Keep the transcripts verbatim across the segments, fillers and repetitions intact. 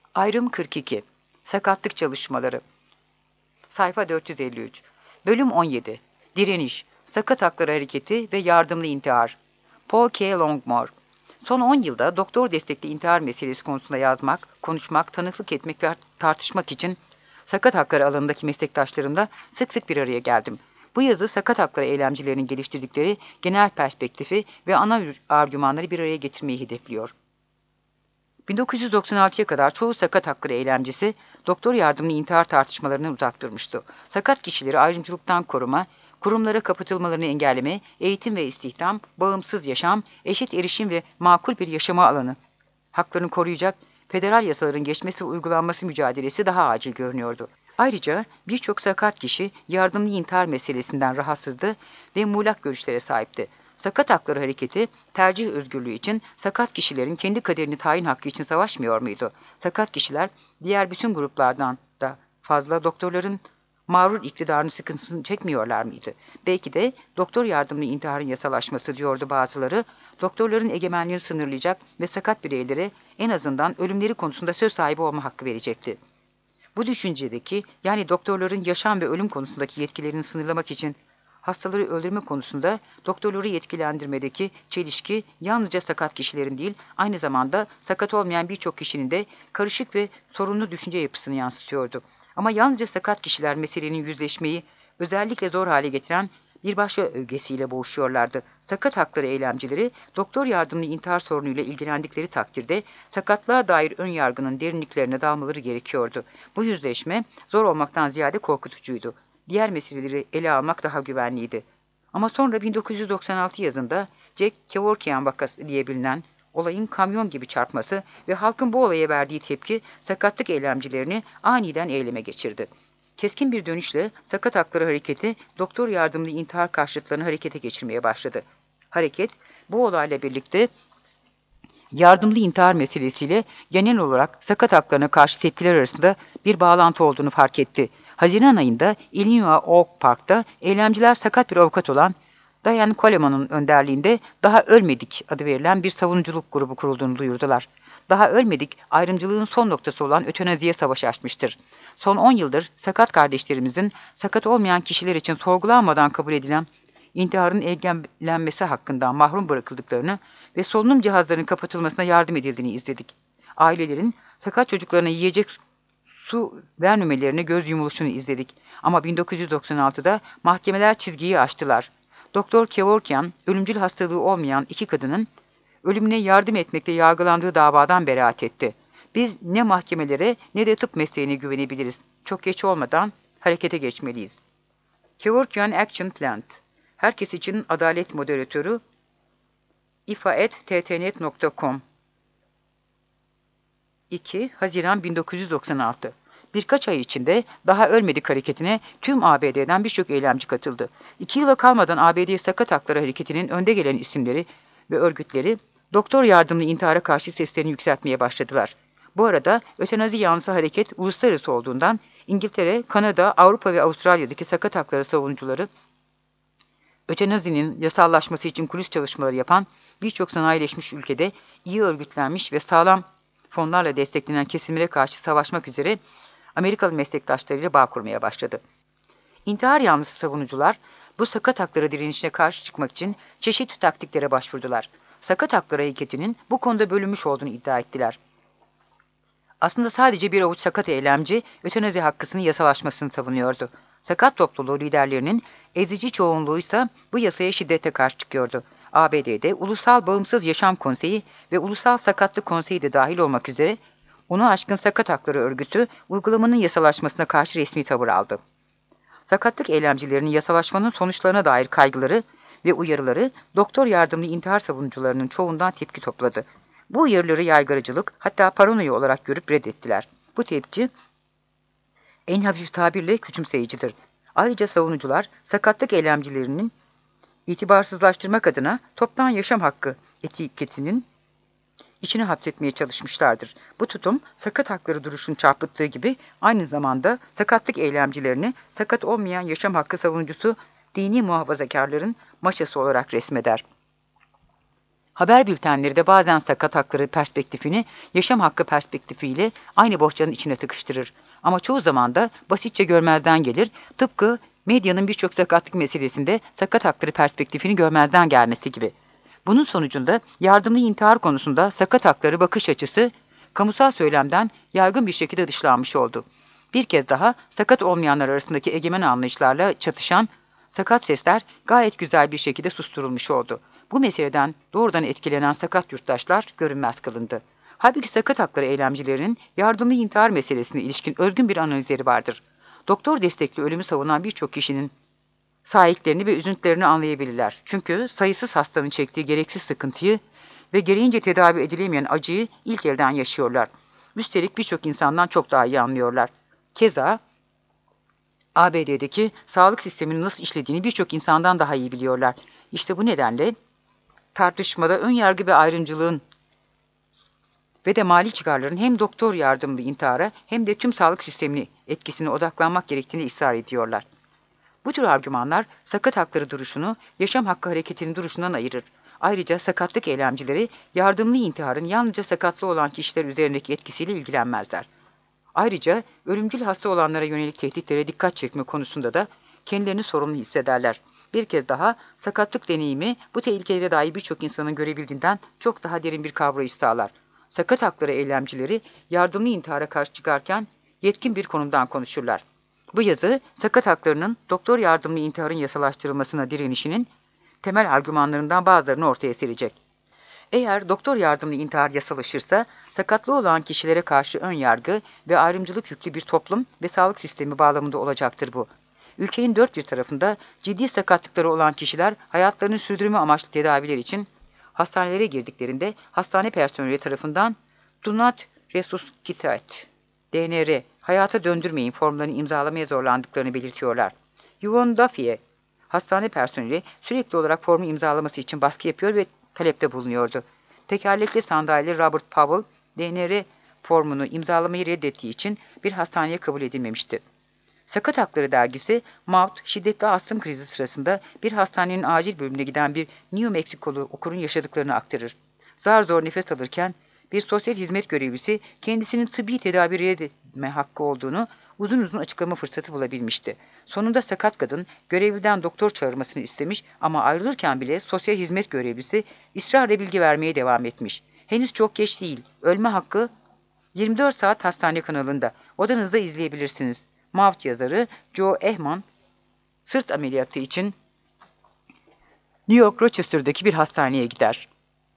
Ayrım kırk iki. Sakatlık çalışmaları. Sayfa dört yüz elli üç. Bölüm on yedi. Direniş, sakat hakları hareketi ve yardımlı intihar. Paul K. Longmore. Son on yılda doktor destekli intihar meselesi konusunda yazmak, konuşmak, tanıklık etmek ve tartışmak için sakat hakları alanındaki meslektaşlarımla sık sık bir araya geldim. Bu yazı sakat hakları eylemcilerinin geliştirdikleri genel perspektifi ve ana argümanları bir araya getirmeyi hedefliyor. bin dokuz yüz doksan altıya kadar çoğu sakat hakları eylemcisi doktor yardımlı intihar tartışmalarından uzak durmuştu. Sakat kişileri ayrımcılıktan koruma, kurumlara kapatılmalarını engelleme, eğitim ve istihdam, bağımsız yaşam, eşit erişim ve makul bir yaşama alanı haklarını koruyacak federal yasaların geçmesi ve uygulanması mücadelesi daha acil görünüyordu. Ayrıca birçok sakat kişi yardımlı intihar meselesinden rahatsızdı ve muğlak görüşlere sahipti. Sakat hakları hareketi, tercih özgürlüğü için sakat kişilerin kendi kaderini tayin hakkı için savaşmıyor muydu? Sakat kişiler, diğer bütün gruplardan da fazla doktorların mağrur iktidarını sıkıntısını çekmiyorlar mıydı? Belki de doktor yardımlı intiharın yasalaşması diyordu bazıları, doktorların egemenliğini sınırlayacak ve sakat bireylere en azından ölümleri konusunda söz sahibi olma hakkı verecekti. Bu düşüncedeki, yani doktorların yaşam ve ölüm konusundaki yetkilerini sınırlamak için hastaları öldürme konusunda doktorları yetkilendirmedeki çelişki yalnızca sakat kişilerin değil, aynı zamanda sakat olmayan birçok kişinin de karışık ve sorunlu düşünce yapısını yansıtıyordu. Ama yalnızca sakat kişiler meselenin yüzleşmeyi özellikle zor hale getiren bir başka ögesiyle boğuşuyorlardı. Sakat hakları eylemcileri, doktor yardımlı intihar sorunuyla ilgilendikleri takdirde sakatlığa dair ön yargının derinliklerine dalmaları gerekiyordu. Bu yüzleşme zor olmaktan ziyade korkutucuydu. Diğer meseleleri ele almak daha güvenliydi. Ama sonra bin dokuz yüz doksan altı yazında Jack Kevorkian vakası diye bilinen olayın kamyon gibi çarpması ve halkın bu olaya verdiği tepki sakatlık eylemcilerini aniden eyleme geçirdi. Keskin bir dönüşle sakat hakları hareketi doktor yardımlı intihar karşıtlarını harekete geçirmeye başladı. Hareket bu olayla birlikte yardımlı intihar meselesiyle genel olarak sakat haklarına karşı tepkiler arasında bir bağlantı olduğunu fark etti. Haziran ayında Illinois Oak Park'ta eylemciler sakat bir avukat olan Diane Coleman'ın önderliğinde Daha Ölmedik adı verilen bir savunuculuk grubu kurulduğunu duyurdular. Daha Ölmedik, ayrımcılığın son noktası olan ötenaziye savaş açmıştır. Son on yıldır sakat kardeşlerimizin sakat olmayan kişiler için sorgulanmadan kabul edilen intiharın engellenmesi hakkından mahrum bırakıldıklarını ve solunum cihazlarının kapatılmasına yardım edildiğini izledik. Ailelerin sakat çocuklarına yiyecek su vermemelerine göz yumuluşunu izledik. Ama bin dokuz yüz doksan altıda mahkemeler çizgiyi aştılar. Doktor Kevorkian, ölümcül hastalığı olmayan iki kadının ölümüne yardım etmekte yargılandığı davadan beraat etti. Biz ne mahkemelere ne de tıp mesleğine güvenebiliriz. Çok geç olmadan harekete geçmeliyiz. Kevorkian Action Plan. Herkes için adalet moderatörü ifa et t t net nokta com iki Haziran bin dokuz yüz doksan altı. Birkaç ay içinde Daha Ölmedik hareketine tüm A B D'den birçok eylemci katıldı. İki yıla kalmadan A B D Sakat Hakları Hareketi'nin önde gelen isimleri ve örgütleri doktor yardımlı intihara karşı seslerini yükseltmeye başladılar. Bu arada ötenazi yanlısı hareket uluslararası olduğundan İngiltere, Kanada, Avrupa ve Avustralya'daki sakat hakları savunucuları ötenazinin yasallaşması için kulis çalışmaları yapan birçok sanayileşmiş ülkede iyi örgütlenmiş ve sağlam fonlarla desteklenen kesimlere karşı savaşmak üzere Amerikalı meslektaşlarıyla bağ kurmaya başladı. İntihar yanlısı savunucular bu sakat hakları direnişine karşı çıkmak için çeşitli taktiklere başvurdular. Sakat hakları hareketinin bu konuda bölünmüş olduğunu iddia ettiler. Aslında sadece bir avuç sakat eylemci ötenazi hakkısının yasalaşmasını savunuyordu. Sakat topluluğu liderlerinin ezici çoğunluğu ise bu yasaya şiddete karşı çıkıyordu. A B D'de Ulusal Bağımsız Yaşam Konseyi ve Ulusal Sakatlık Konseyi de dahil olmak üzere onu aşkın sakat hakları örgütü uygulamanın yasalaşmasına karşı resmi tavır aldı. Sakatlık eylemcilerinin yasalaşmanın sonuçlarına dair kaygıları ve uyarıları doktor yardımlı intihar savunucularının çoğundan tepki topladı. Bu uyarıları yaygaracılık, hatta paranoya olarak görüp reddettiler. Bu tepki en hafif tabirle küçümseyicidir. Ayrıca savunucular sakatlık eylemcilerinin itibarsızlaştırmak adına toptan yaşam hakkı etiketinin içine hapsetmeye çalışmışlardır. Bu tutum sakat hakları duruşunu çarpıttığı gibi aynı zamanda sakatlık eylemcilerini sakat olmayan yaşam hakkı savunucusu dini muhafazakarların maşası olarak resmeder. Haber bültenleri de bazen sakat hakları perspektifini yaşam hakkı perspektifiyle aynı bohçanın içine tıkıştırır. Ama çoğu zaman da basitçe görmezden gelir, tıpkı medyanın birçok sakatlık meselesinde sakat hakları perspektifini görmezden gelmesi gibi. Bunun sonucunda yardımlı intihar konusunda sakat hakları bakış açısı kamusal söylemden yaygın bir şekilde dışlanmış oldu. Bir kez daha sakat olmayanlar arasındaki egemen anlayışlarla çatışan sakat sesler gayet güzel bir şekilde susturulmuş oldu. Bu meseleden doğrudan etkilenen sakat yurttaşlar görünmez kılındı. Halbuki sakat hakları eylemcilerinin yardımlı intihar meselesine ilişkin özgün bir analizleri vardır. Doktor destekli ölümü savunan birçok kişinin sahiplerini ve üzüntülerini anlayabilirler. Çünkü sayısız hastanın çektiği gereksiz sıkıntıyı ve gereğince tedavi edilemeyen acıyı ilk elden yaşıyorlar. Üstelik birçok insandan çok daha iyi anlıyorlar. Keza A B D'deki sağlık sisteminin nasıl işlediğini birçok insandan daha iyi biliyorlar. İşte bu nedenle tartışmada ön yargı ve ayrımcılığın ve de mali çıkarların hem doktor yardımlı intihara hem de tüm sağlık sistemini etkisine odaklanmak gerektiğini ısrar ediyorlar. Bu tür argümanlar sakat hakları duruşunu yaşam hakkı hareketinin duruşundan ayırır. Ayrıca sakatlık eylemcileri yardımlı intiharın yalnızca sakatlı olan kişiler üzerindeki etkisiyle ilgilenmezler. Ayrıca ölümcül hasta olanlara yönelik tehditlere dikkat çekme konusunda da kendilerini sorumlu hissederler. Bir kez daha sakatlık deneyimi bu tehlikelere dair birçok insanın görebildiğinden çok daha derin bir kavrayış sağlar. Sakat hakları eylemcileri yardımlı intihara karşı çıkarken yetkin bir konumdan konuşurlar. Bu yazı sakat haklarının doktor yardımlı intiharın yasalaştırılmasına direnişinin temel argümanlarından bazılarını ortaya serecek. Eğer doktor yardımlı intihar yasalaşırsa, sakatlığı olan kişilere karşı ön yargı ve ayrımcılık yüklü bir toplum ve sağlık sistemi bağlamında olacaktır bu. Ülkenin dört bir tarafında ciddi sakatlıkları olan kişiler hayatlarını sürdürme amaçlı tedaviler için hastanelere girdiklerinde hastane personeli tarafından "Do not resuscitate" D N R, hayata döndürmeyin formlarını imzalamaya zorlandıklarını belirtiyorlar. Yvonne Duffy'e hastane personeli sürekli olarak formu imzalaması için baskı yapıyor ve talepte bulunuyordu. Tekerlekli sandalyeli Robert Powell, D N R formunu imzalamayı reddettiği için bir hastaneye kabul edilmemişti. Sakat Hakları dergisi, Maud, şiddetli astım krizi sırasında bir hastanenin acil bölümüne giden bir New Mexico'lu okurun yaşadıklarını aktarır. Zar zor nefes alırken bir sosyal hizmet görevlisi kendisinin tıbbi tedavi reddetme hakkı olduğunu uzun uzun açıklama fırsatı bulabilmişti. Sonunda sakat kadın görevliden doktor çağırmasını istemiş ama ayrılırken bile sosyal hizmet görevlisi ısrarla bilgi vermeye devam etmiş. Henüz çok geç değil. Ölme hakkı yirmi dört saat hastane kanalında. Odanızda izleyebilirsiniz. Maud yazarı Joe Ehman sırt ameliyatı için New York Rochester'daki bir hastaneye gider.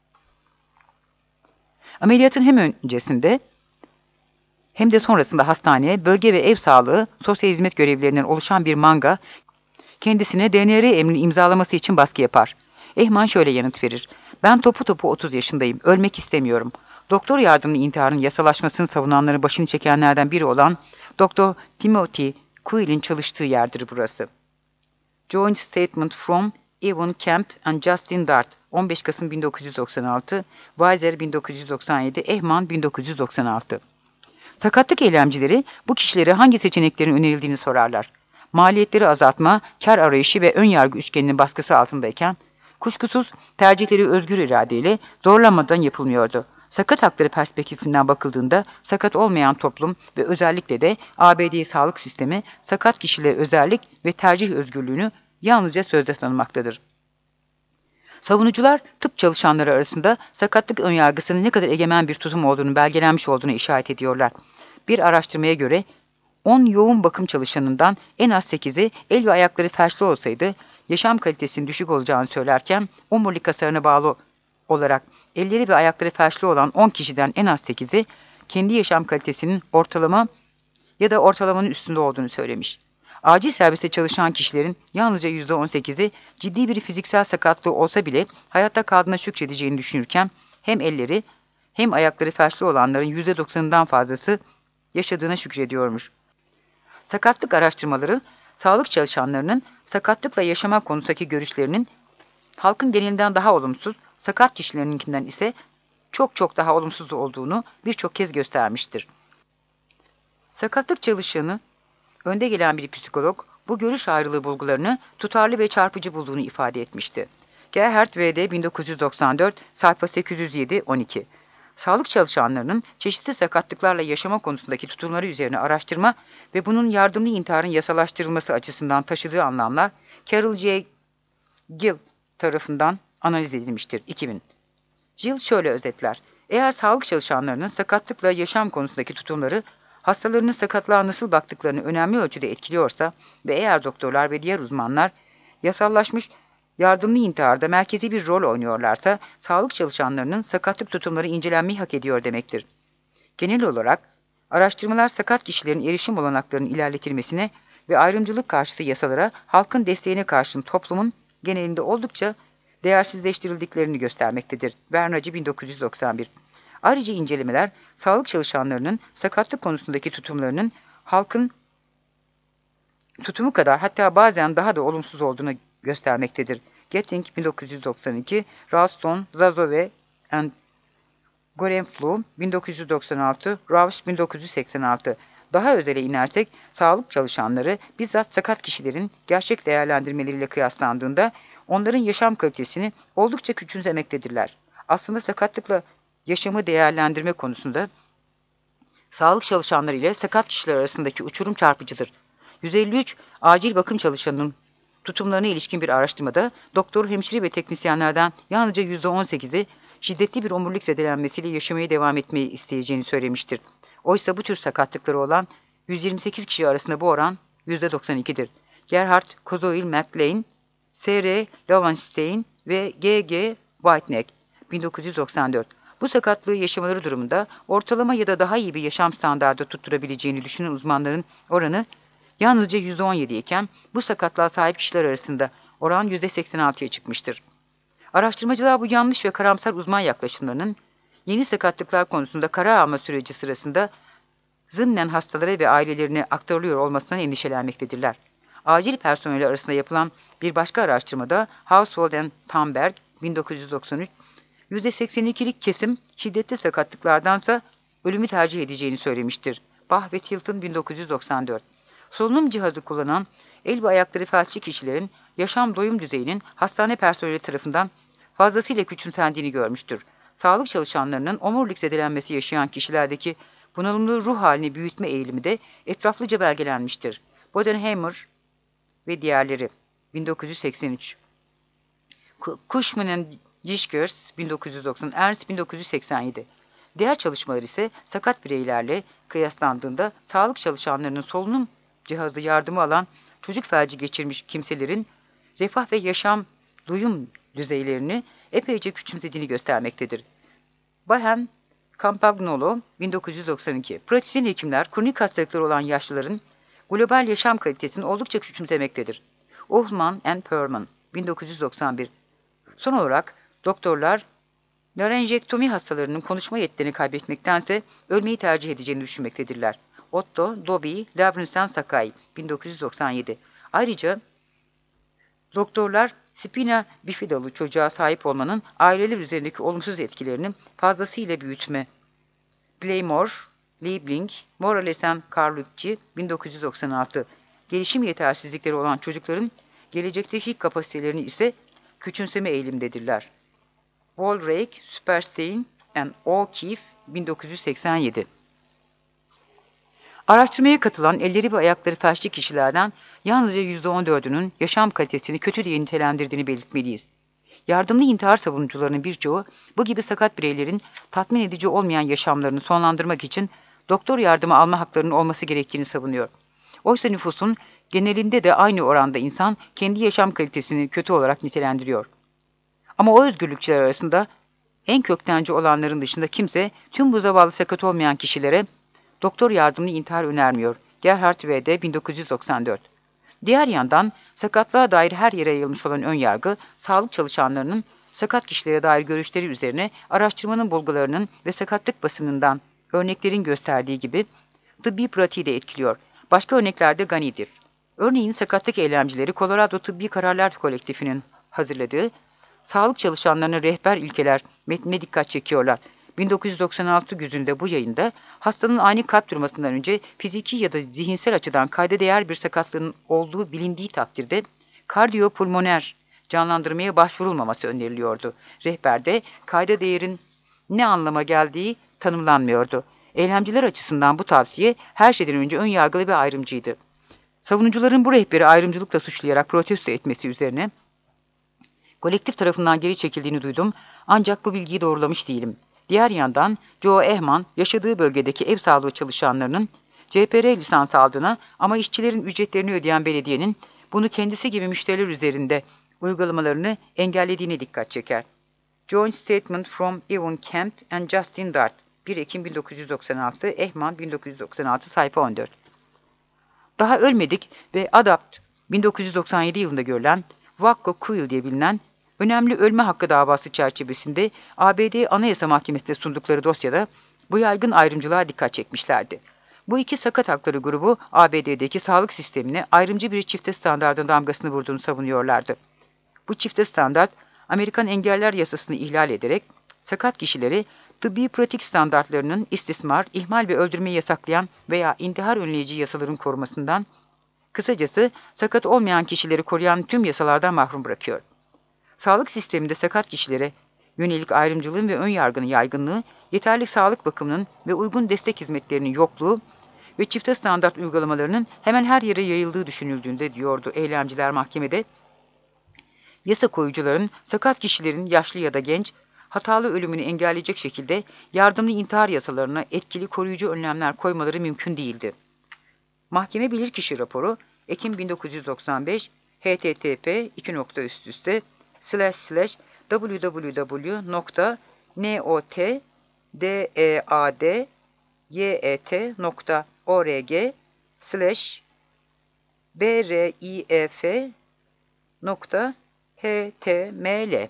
Ameliyatın hem öncesinde hem de sonrasında hastaneye, bölge ve ev sağlığı, sosyal hizmet görevlilerinden oluşan bir manga kendisine D N R emrini imzalaması için baskı yapar. Ehman şöyle yanıt verir. Ben topu topu otuz yaşındayım. Ölmek istemiyorum. Doktor yardımlı intiharın yasalaşmasını savunanların başını çekenlerden biri olan Doktor Timothy Quill'in çalıştığı yerdir burası. Joint Statement from Evan Kemp and Justin Dart, on beş Kasım bin dokuz yüz doksan altı, Weiser bin dokuz yüz doksan yedi, Ehman bin dokuz yüz doksan altı. Sakatlık eylemcileri bu kişilere hangi seçeneklerin önerildiğini sorarlar. Maliyetleri azaltma, kar arayışı ve ön yargı üçgeninin baskısı altındayken, kuşkusuz tercihleri özgür iradeyle zorlanmadan yapılmıyordu. Sakat hakları perspektifinden bakıldığında sakat olmayan toplum ve özellikle de A B D sağlık sistemi sakat kişilere özellik ve tercih özgürlüğünü yalnızca sözde tanımaktadır. Savunucular tıp çalışanları arasında sakatlık önyargısının ne kadar egemen bir tutum olduğunu belgelenmiş olduğunu işaret ediyorlar. Bir araştırmaya göre on yoğun bakım çalışanından en az sekizi el ve ayakları felçli olsaydı yaşam kalitesinin düşük olacağını söylerken omurilik hasarına bağlı olarak elleri ve ayakları felçli olan on kişiden en az sekizi kendi yaşam kalitesinin ortalama ya da ortalamanın üstünde olduğunu söylemiş. Acil serviste çalışan kişilerin yalnızca yüzde on sekizi ciddi bir fiziksel sakatlığı olsa bile hayatta kaldığına şükredeceğini düşünürken hem elleri hem ayakları felçli olanların yüzde doksanından fazlası yaşadığına şükrediyormuş. Sakatlık araştırmaları, sağlık çalışanlarının sakatlıkla yaşama konusundaki görüşlerinin halkın genelinden daha olumsuz, sakat kişilerinkinden ise çok çok daha olumsuz olduğunu birçok kez göstermiştir. Sakatlık çalışanı, önde gelen bir psikolog, bu görüş ayrılığı bulgularını tutarlı ve çarpıcı bulduğunu ifade etmişti. Gerhard V D bin dokuz yüz doksan dört, sayfa sekiz yüz yedi on iki. Sağlık çalışanlarının çeşitli sakatlıklarla yaşama konusundaki tutumları üzerine araştırma ve bunun yardımlı intiharın yasalaştırılması açısından taşıdığı anlamlar Carol J. Gill tarafından analiz edilmiştir. iki bin. Gill şöyle özetler: eğer sağlık çalışanlarının sakatlıkla yaşam konusundaki tutumları hastalarının sakatlığa nasıl baktıklarını önemli ölçüde etkiliyorsa ve eğer doktorlar ve diğer uzmanlar yasallaşmış yardımlı intiharda merkezi bir rol oynuyorlarsa sağlık çalışanlarının sakatlık tutumları incelenmeyi hak ediyor demektir. Genel olarak araştırmalar sakat kişilerin erişim olanaklarının ilerletilmesine ve ayrımcılık karşıtı yasalara halkın desteğine karşın toplumun genelinde oldukça değersizleştirildiklerini göstermektedir. Bernacı bin dokuz yüz doksan bir. Ayrıca incelemeler sağlık çalışanlarının sakatlık konusundaki tutumlarının halkın tutumu kadar hatta bazen daha da olumsuz olduğunu göstermektedir. Getting bin dokuz yüz doksan iki, Ralston, Zazove and Gorenflug bin dokuz yüz doksan altı, Rausch bin dokuz yüz seksen altı. Daha özele inersek sağlık çalışanları bizzat sakat kişilerin gerçek değerlendirmeleriyle kıyaslandığında onların yaşam kalitesini oldukça küçümsemektedirler. Aslında sakatlıkla yaşamı değerlendirme konusunda sağlık çalışanları ile sakat kişiler arasındaki uçurum çarpıcıdır. yüz elli üç acil bakım çalışanının tutumlarına ilişkin bir araştırmada doktor, hemşire ve teknisyenlerden yalnızca yüzde on sekizi şiddetli bir omurilik zedelenmesiyle yaşamaya devam etmeyi isteyeceğini söylemiştir. Oysa bu tür sakatlıkları olan yüz yirmi sekiz kişi arasında bu oran yüzde doksan ikidir. Gerhard Kozoil McLean, S R Lowenstein ve G G Whiteneck bin dokuz yüz doksan dört. Bu sakatlığı yaşamaları durumunda ortalama ya da daha iyi bir yaşam standardı tutturabileceğini düşünen uzmanların oranı yalnızca yüzde on yedi iken bu sakatlığa sahip kişiler arasında oran yüzde seksen altıya çıkmıştır. Araştırmacılar bu yanlış ve karamsar uzman yaklaşımlarının yeni sakatlıklar konusunda karar alma süreci sırasında zımnen hastalara ve ailelerine aktarılıyor olmasından endişelenmektedirler. Acil personeli arasında yapılan bir başka araştırmada Household and Thunberg bin dokuz yüz doksan üç, yüzde seksen ikilik kesim şiddetli sakatlıklardansa ölümü tercih edeceğini söylemiştir. Bach ve Tilton bin dokuz yüz doksan dört. Solunum cihazı kullanan el ve ayakları felçli kişilerin yaşam doyum düzeyinin hastane personeli tarafından fazlasıyla küçümsendiğini görmüştür. Sağlık çalışanlarının omurilik zedelenmesi yaşayan kişilerdeki bunalımlı ruh halini büyütme eğilimi de etraflıca belgelenmiştir. Bodenheimer ve diğerleri bin dokuz yüz seksen üç. Cushman and Dishkers bin dokuz yüz doksan, Ernst bin dokuz yüz seksen yedi. Diğer çalışmalar ise sakat bireylerle kıyaslandığında sağlık çalışanlarının solunum cihazı yardımı alan çocuk felci geçirmiş kimselerin refah ve yaşam duyum düzeylerini epeyce küçümsediğini göstermektedir. Bahen Campagnolo bin dokuz yüz doksan iki. Pratisyen hekimler kronik hastalıkları olan yaşlıların global yaşam kalitesini oldukça küçümsemektedir. Ullman and Perman bin dokuz yüz doksan bir. Son olarak doktorlar larenjektomi hastalarının konuşma yetilerini kaybetmektense ölmeyi tercih edeceğini düşünmektedirler. Otto, Dobby, Labrinsen Sakai bin dokuz yüz doksan yedi. Ayrıca doktorlar spina bifidalı çocuğa sahip olmanın aileler üzerindeki olumsuz etkilerini fazlasıyla büyütme. Glamour, Liebling, Morales and Carlucci bin dokuz yüz doksan altı. Gelişim yetersizlikleri olan çocukların gelecekteki kapasitelerini ise küçümseme eğilimdedirler. Walrake, Superstein and O'Keefe bin dokuz yüz seksen yedi. Araştırmaya katılan elleri ve ayakları felçli kişilerden yalnızca yüzde on dördünün yaşam kalitesini kötü diye nitelendirdiğini belirtmeliyiz. Yardımlı intihar savunucularının birçoğu bu gibi sakat bireylerin tatmin edici olmayan yaşamlarını sonlandırmak için doktor yardımı alma haklarının olması gerektiğini savunuyor. Oysa nüfusun genelinde de aynı oranda insan kendi yaşam kalitesini kötü olarak nitelendiriyor. Ama o özgürlükçüler arasında en köktenci olanların dışında kimse tüm bu zavallı sakat olmayan kişilere doktor yardımlı intihar önermiyor. Gerhard V D bin dokuz yüz doksan dört. Diğer yandan sakatlığa dair her yere yayılmış olan önyargı, sağlık çalışanlarının sakat kişilere dair görüşleri üzerine araştırmanın bulgularının ve sakatlık basınından örneklerin gösterdiği gibi tıbbi pratiği de etkiliyor. Başka örnekler de ganidir. Örneğin sakatlık eylemcileri Colorado Tıbbi Kararlar Kolektifi'nin hazırladığı sağlık çalışanlarına rehber ilkeler metnine dikkat çekiyorlar. bin dokuz yüz doksan altı güzünde bu yayında hastanın ani kalp durmasından önce fiziki ya da zihinsel açıdan kayda değer bir sakatlığın olduğu bilindiği takdirde kardiyopulmoner canlandırmaya başvurulmaması öneriliyordu. Rehberde kayda değerin ne anlama geldiği tanımlanmıyordu. Eylemciler açısından bu tavsiye her şeyden önce ön yargılı ve ayrımcıydı. Savunucuların bu rehberi ayrımcılıkla suçlayarak protesto etmesi üzerine kolektif tarafından geri çekildiğini duydum ancak bu bilgiyi doğrulamış değilim. Diğer yandan Joe Ehman yaşadığı bölgedeki ev sağlığı çalışanlarının C P R lisansı aldığına ama işçilerin ücretlerini ödeyen belediyenin bunu kendisi gibi müşteriler üzerinde uygulamalarını engellediğine dikkat çeker. Joint Statement from Evan Kemp and Justin Dart, bir Ekim bin dokuz yüz doksan altı, Ehman bin dokuz yüz doksan altı, sayfa on dört. Daha ölmedik ve Adapt bin dokuz yüz doksan yedi yılında görülen Waco Quill diye bilinen önemli ölme hakkı davası çerçevesinde A B D Anayasa Mahkemesi'ne sundukları dosyada bu yaygın ayrımcılığa dikkat çekmişlerdi. Bu iki sakat hakları grubu A B D'deki sağlık sistemine ayrımcı bir çifte standardın damgasını vurduğunu savunuyorlardı. Bu çifte standart, Amerikan Engeller Yasası'nı ihlal ederek sakat kişileri tıbbi pratik standartlarının istismar, ihmal ve öldürmeyi yasaklayan veya intihar önleyici yasaların korumasından, kısacası sakat olmayan kişileri koruyan tüm yasalardan mahrum bırakıyor. Sağlık sisteminde sakat kişilere yönelik ayrımcılığın ve ön yargının yaygınlığı, yeterli sağlık bakımının ve uygun destek hizmetlerinin yokluğu ve çifte standart uygulamalarının hemen her yere yayıldığı düşünüldüğünde diyordu eylemciler mahkemede. Yasa koyucuların sakat kişilerin yaşlı ya da genç, hatalı ölümünü engelleyecek şekilde yardımlı intihar yasalarına etkili koruyucu önlemler koymaları mümkün değildi. Mahkeme bilirkişi raporu Ekim bin dokuz yüz doksan beş H T T P iki nokta üst üste slash slash w w w nokta not deadyet nokta org slash brif nokta html.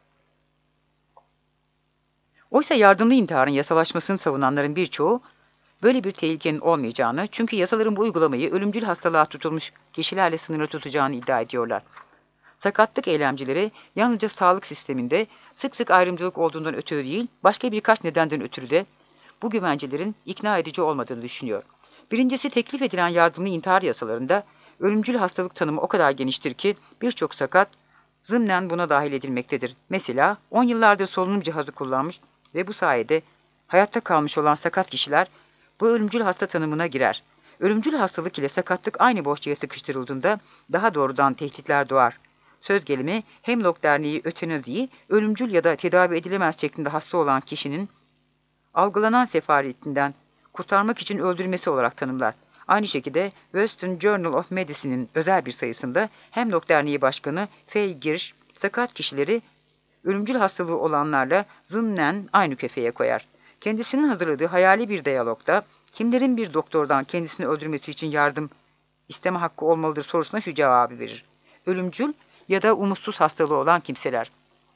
Oysa yardımlı intiharın yasalaşmasını savunanların birçoğu böyle bir tehlikenin olmayacağını, çünkü yasaların bu uygulamayı ölümcül hastalığa tutulmuş kişilerle sınırlı tutacağını iddia ediyorlar. Sakatlık eylemcileri yalnızca sağlık sisteminde sık sık ayrımcılık olduğundan ötürü değil, başka birkaç nedenden ötürü de bu güvencelerin ikna edici olmadığını düşünüyor. Birincisi, teklif edilen yardımlı intihar yasalarında ölümcül hastalık tanımı o kadar geniştir ki birçok sakat zımnen buna dahil edilmektedir. Mesela on yıllardır solunum cihazı kullanmış ve bu sayede hayatta kalmış olan sakat kişiler bu ölümcül hasta tanımına girer. Ölümcül hastalık ile sakatlık aynı bohçaya sıkıştırıldığında daha doğrudan tehditler doğar. Söz gelimi Hemlock Derneği ötenaziyi ölümcül ya da tedavi edilemez şeklinde hasta olan kişinin algılanan sefaletinden kurtarmak için öldürmesi olarak tanımlar. Aynı şekilde Western Journal of Medicine'in özel bir sayısında Hemlock Derneği Başkanı Fay Girish, sakat kişileri ölümcül hastalığı olanlarla zımnen aynı kefeye koyar. Kendisinin hazırladığı hayali bir diyalogda kimlerin bir doktordan kendisini öldürmesi için yardım isteme hakkı olmalıdır sorusuna şu cevabı verir: ölümcül ya da umutsuz hastalığı olan kimseler.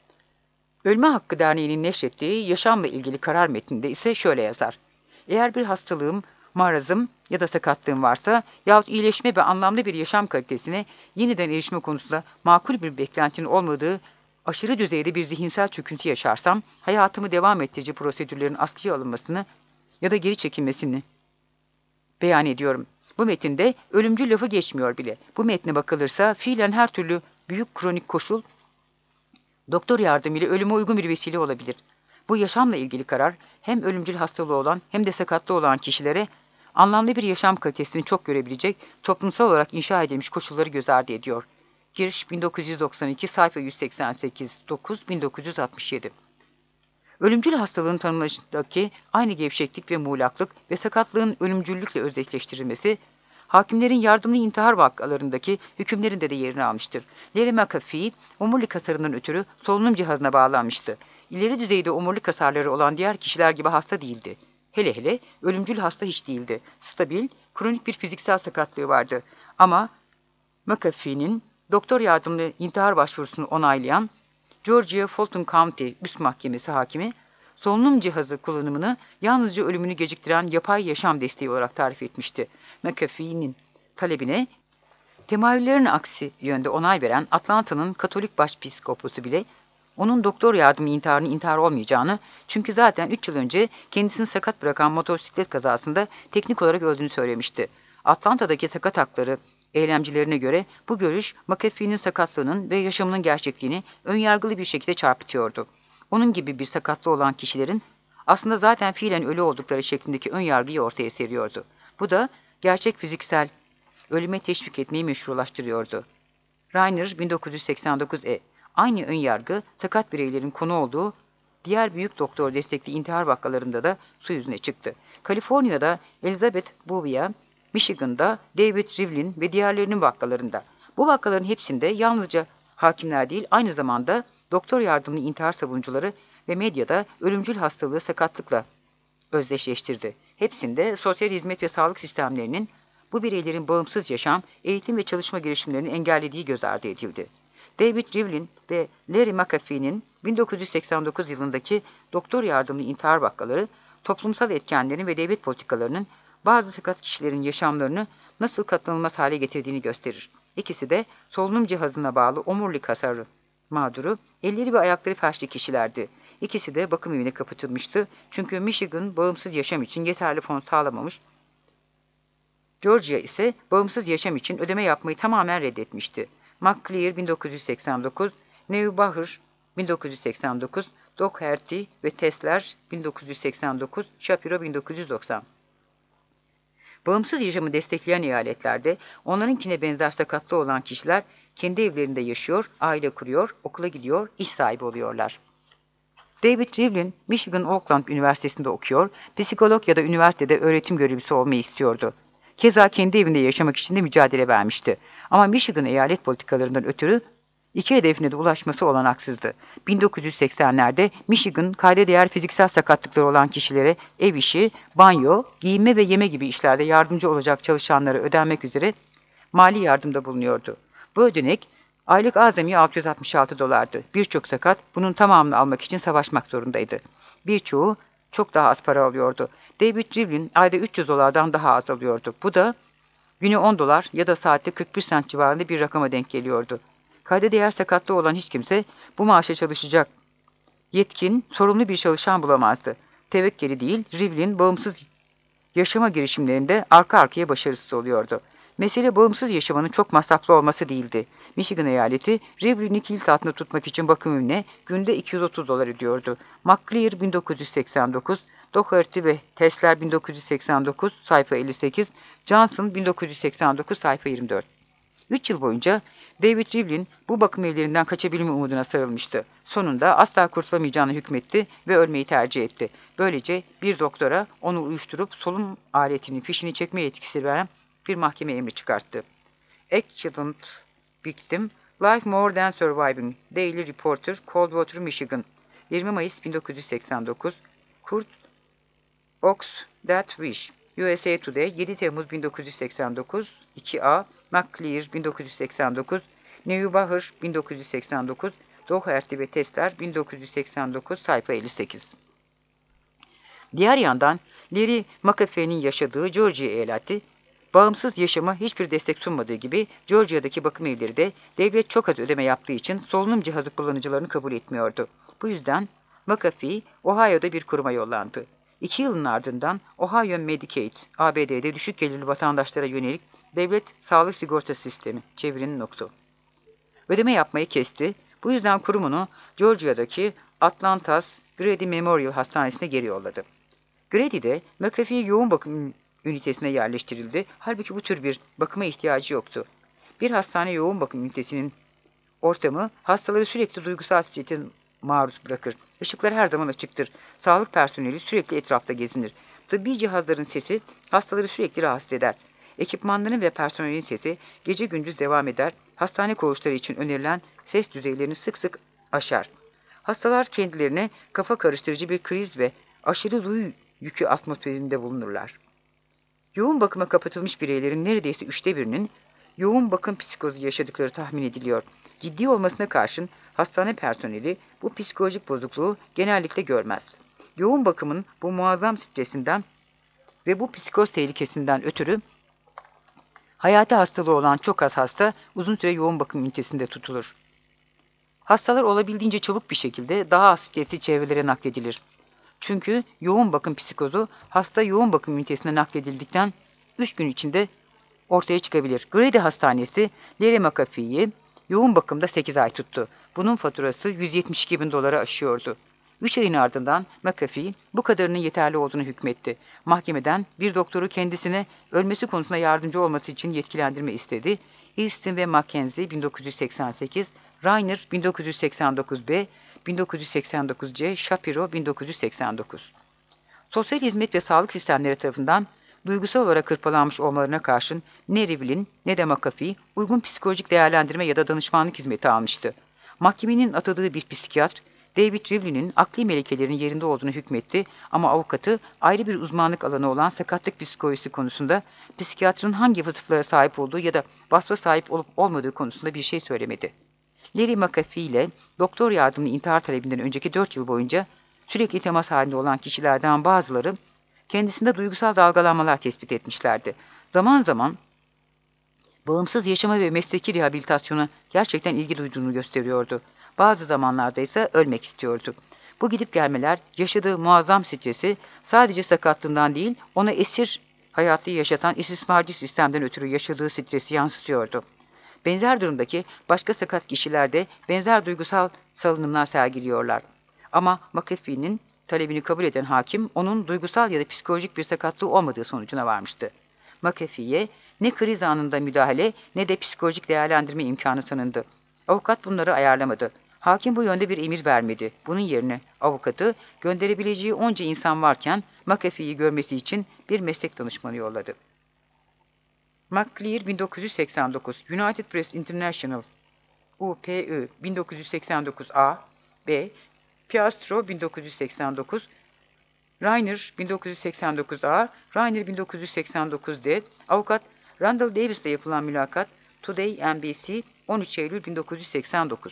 Ölme Hakkı Derneği'nin neşrettiği yaşamla ilgili karar metninde ise şöyle yazar: eğer bir hastalığım, marazım ya da sakatlığım varsa yahut iyileşme ve anlamlı bir yaşam kalitesine yeniden erişme konusunda makul bir beklentinin olmadığı aşırı düzeyde bir zihinsel çöküntü yaşarsam, hayatımı devam ettirici prosedürlerin askıya alınmasını ya da geri çekilmesini beyan ediyorum. Bu metinde ölümcül lafı geçmiyor bile. Bu metne bakılırsa fiilen her türlü büyük kronik koşul doktor yardımıyla ölüme uygun bir vesile olabilir. Bu yaşamla ilgili karar hem ölümcül hastalığı olan hem de sakatlı olan kişilere anlamlı bir yaşam kalitesini çok görebilecek toplumsal olarak inşa edilmiş koşulları göz ardı ediyor. Giriş bin dokuz yüz doksan iki, sayfa yüz seksen sekiz, dokuz bin dokuz yüz altmış yedi. Ölümcül hastalığın tanımlayışındaki aynı gevşeklik ve muğlaklık ve sakatlığın ölümcüllükle özdeşleştirilmesi, hakimlerin yardımlı intihar vakalarındaki hükümlerinde de yerini almıştır. Larry McAfee, omurilik hasarından ötürü solunum cihazına bağlanmıştı. İleri düzeyde omurilik hasarları olan diğer kişiler gibi hasta değildi. Hele hele ölümcül hasta hiç değildi. Stabil, kronik bir fiziksel sakatlığı vardı. Ama McAfee'nin doktor yardımlı intihar başvurusunu onaylayan Georgia Fulton County Üst Mahkemesi hakimi, solunum cihazı kullanımını yalnızca ölümünü geciktiren yapay yaşam desteği olarak tarif etmişti. McAfee'nin talebine temayüllerin aksi yönde onay veren Atlanta'nın Katolik Başpiskoposu bile onun doktor yardımı intiharının intihar olmayacağını, çünkü zaten üç yıl önce kendisini sakat bırakan motosiklet kazasında teknik olarak öldüğünü söylemişti. Atlanta'daki sakat hakları Eylemcilerine göre bu görüş McAfee'nin sakatlığının ve yaşamının gerçekliğini önyargılı bir şekilde çarpıtıyordu. Onun gibi bir sakatlığı olan kişilerin aslında zaten fiilen ölü oldukları şeklindeki önyargıyı ortaya seriyordu. Bu da gerçek fiziksel ölüme teşvik etmeyi meşrulaştırıyordu. Reiner bin dokuz yüz seksen dokuz E. Aynı önyargı sakat bireylerin konu olduğu diğer büyük doktor destekli intihar vakalarında da su yüzüne çıktı. Kaliforniya'da Elizabeth Bouvier, Michigan'da David Rivlin ve diğerlerinin vakalarında. Bu vakaların hepsinde yalnızca hakimler değil, aynı zamanda doktor yardımlı intihar savunucuları ve medyada ölümcül hastalığı sakatlıkla özdeşleştirdi. Hepsinde sosyal hizmet ve sağlık sistemlerinin bu bireylerin bağımsız yaşam, eğitim ve çalışma girişimlerini engellediği göz ardı edildi. David Rivlin ve Larry McAfee'nin bin dokuz yüz seksen dokuz yılındaki doktor yardımlı intihar vakaları, toplumsal etkenlerin ve devlet politikalarının bazı sakat kişilerin yaşamlarını nasıl katlanılmaz hale getirdiğini gösterir. İkisi de solunum cihazına bağlı omurilik hasarı mağduru, elleri ve ayakları felçli kişilerdi. İkisi de bakım evine kapatılmıştı çünkü Michigan bağımsız yaşam için yeterli fon sağlamamış, Georgia ise bağımsız yaşam için ödeme yapmayı tamamen reddetmişti. McClear bin dokuz yüz seksen dokuz, Neubacher bin dokuz yüz seksen dokuz, Doherty ve Tesler bin dokuz yüz seksen dokuz, Shapiro bin dokuz yüz doksan. Bağımsız yaşamı destekleyen eyaletlerde onlarınkine benzer sakatlığı olan kişiler kendi evlerinde yaşıyor, aile kuruyor, okula gidiyor, iş sahibi oluyorlar. David Rivlin, Michigan Oakland Üniversitesi'nde okuyor, psikolog ya da üniversitede öğretim görevlisi olmayı istiyordu. Keza kendi evinde yaşamak için de mücadele vermişti. Ama Michigan eyalet politikalarından ötürü iki hedefine de ulaşması olanaksızdı. bin dokuz yüz seksenlerde Michigan, kayda değer fiziksel sakatlıkları olan kişilere ev işi, banyo, giyinme ve yeme gibi işlerde yardımcı olacak çalışanlara ödenmek üzere mali yardımda bulunuyordu. Bu ödenek aylık azami altı yüz altmış altı dolardı. Birçok sakat bunun tamamını almak için savaşmak zorundaydı. Birçoğu çok daha az para alıyordu. David Rivlin ayda üç yüz dolardan daha az alıyordu. Bu da güne on dolar ya da saatte kırk bir sent civarında bir rakama denk geliyordu. Kayda değer sakatlığı olan hiç kimse bu maaşa çalışacak yetkin, sorumlu bir çalışan bulamazdı. Tevekkeli değil, Rivlin bağımsız yaşama girişimlerinde arka arkaya başarısız oluyordu. Mesele bağımsız yaşamanın çok masraflı olması değildi. Michigan eyaleti, Rivlin'i kilit altında tutmak için bakım evine günde iki yüz otuz dolar ödüyordu. McClear bin dokuz yüz seksen dokuz, Doherty ve Tesler bin dokuz yüz seksen dokuz, sayfa elli sekiz, Johnson bin dokuz yüz seksen dokuz, sayfa yirmi dört. Üç yıl boyunca David Rivlin bu bakım evlerinden kaçabilme umuduna sarılmıştı. Sonunda asla kurtulamayacağını hükmetti ve ölmeyi tercih etti. Böylece bir doktora onu uyuşturup solunum aletinin fişini çekme yetkisi veren bir mahkeme emri çıkarttı. Accident Victim, Life More Than Surviving, Daily Reporter, Coldwater, Michigan, yirmi Mayıs bin dokuz yüz seksen dokuz, Kurt Ox That Wish, U S A Today, yedi Temmuz bin dokuz yüz seksen dokuz, iki A, McClear bin dokuz yüz seksen dokuz, Neubacher bin dokuz yüz seksen dokuz, Doherty ve Tesler bin dokuz yüz seksen dokuz, sayfa elli sekiz. Diğer yandan Larry McAfee'nin yaşadığı Georgia eyaleti, bağımsız yaşama hiçbir destek sunmadığı gibi Georgia'daki bakım evleri de devlet çok az ödeme yaptığı için solunum cihazı kullanıcılarını kabul etmiyordu. Bu yüzden McAfee, Ohio'da bir kuruma yollandı. İki yılın ardından Ohio Medicaid, A B D'de düşük gelirli vatandaşlara yönelik devlet sağlık sigortası sistemi, çevirinin noktu. Ödeme yapmayı kesti. Bu yüzden kurumunu Georgia'daki Atlanta's Grady Memorial Hastanesi'ne geri yolladı. Grady'de McAfee yoğun bakım ünitesine yerleştirildi. Halbuki bu tür bir bakıma ihtiyacı yoktu. Bir hastane yoğun bakım ünitesinin ortamı hastaları sürekli duygusal strese maruz bırakır. Işıklar her zaman açıktır. Sağlık personeli sürekli etrafta gezinir. Tıbbi cihazların sesi hastaları sürekli rahatsız eder. Ekipmanların ve personelin sesi gece gündüz devam eder. Hastane koğuşları için önerilen ses düzeylerini sık sık aşar. Hastalar kendilerine kafa karıştırıcı bir kriz ve aşırı duyu yükü atmosferinde bulunurlar. Yoğun bakıma kapatılmış bireylerin neredeyse üçte birinin yoğun bakım psikozu yaşadıkları tahmin ediliyor. Ciddi olmasına karşın hastane personeli bu psikolojik bozukluğu genellikle görmez. Yoğun bakımın bu muazzam stresinden ve bu psikoz tehlikesinden ötürü hayati hastalığı olan çok az hasta uzun süre yoğun bakım ünitesinde tutulur. Hastalar olabildiğince çabuk bir şekilde daha az stresli çevrelere nakledilir. Çünkü yoğun bakım psikozu hasta yoğun bakım ünitesine nakledildikten üç gün içinde ortaya çıkabilir. Grady Hastanesi, Larry McAfee'yi yoğun bakımda sekiz ay tuttu. Bunun faturası yüz yetmiş iki bin dolara aşıyordu. Üç ayın ardından McAfee bu kadarının yeterli olduğunu hükmetti. Mahkemeden bir doktoru kendisine ölmesi konusunda yardımcı olması için yetkilendirme istedi. Easton ve Mackenzie bin dokuz yüz seksen sekiz, Reiner bin dokuz yüz seksen dokuz B, bin dokuz yüz seksen dokuz C, Shapiro bin dokuz yüz seksen dokuz. Sosyal hizmet ve sağlık sistemleri tarafından duygusal olarak hırpalanmış olmalarına karşın ne Rivlin ne de McAfee uygun psikolojik değerlendirme ya da danışmanlık hizmeti almıştı. Mahkemenin atadığı bir psikiyatr, David Rivlin'in akli melekelerin yerinde olduğunu hükmetti ama avukatı ayrı bir uzmanlık alanı olan sakatlık psikolojisi konusunda psikiyatrın hangi vasıflara sahip olduğu ya da vasfa sahip olup olmadığı konusunda bir şey söylemedi. Larry McAfee ile doktor yardımlı intihar talebinden önceki dört yıl boyunca sürekli temas halinde olan kişilerden bazıları kendisinde duygusal dalgalanmalar tespit etmişlerdi. Zaman zaman bağımsız yaşama ve mesleki rehabilitasyona gerçekten ilgi duyduğunu gösteriyordu. Bazı zamanlarda ise ölmek istiyordu. Bu gidip gelmeler yaşadığı muazzam stresi sadece sakatlığından değil, ona esir hayatı yaşatan istismarcı sistemden ötürü yaşadığı stresi yansıtıyordu. Benzer durumdaki başka sakat kişiler de benzer duygusal salınımlar sergiliyorlar. Ama McAfee'nin talebini kabul eden hakim, onun duygusal ya da psikolojik bir sakatlığı olmadığı sonucuna varmıştı. McAfee'ye ne kriz anında müdahale ne de psikolojik değerlendirme imkanı tanındı. Avukat bunları ayarlamadı. Hakim bu yönde bir emir vermedi. Bunun yerine avukatı gönderebileceği onca insan varken McAfee'yi görmesi için bir meslek danışmanı yolladı. McClear bin dokuz yüz seksen dokuz, United Press International, U P I bin dokuz yüz seksen dokuz A, B, Piastro bin dokuz yüz seksen dokuz, Reiner bin dokuz yüz seksen dokuz A, Reiner bin dokuz yüz seksen dokuz D, avukat Randall Davis'le yapılan mülakat, Today N B C, on üç Eylül bin dokuz yüz seksen dokuz.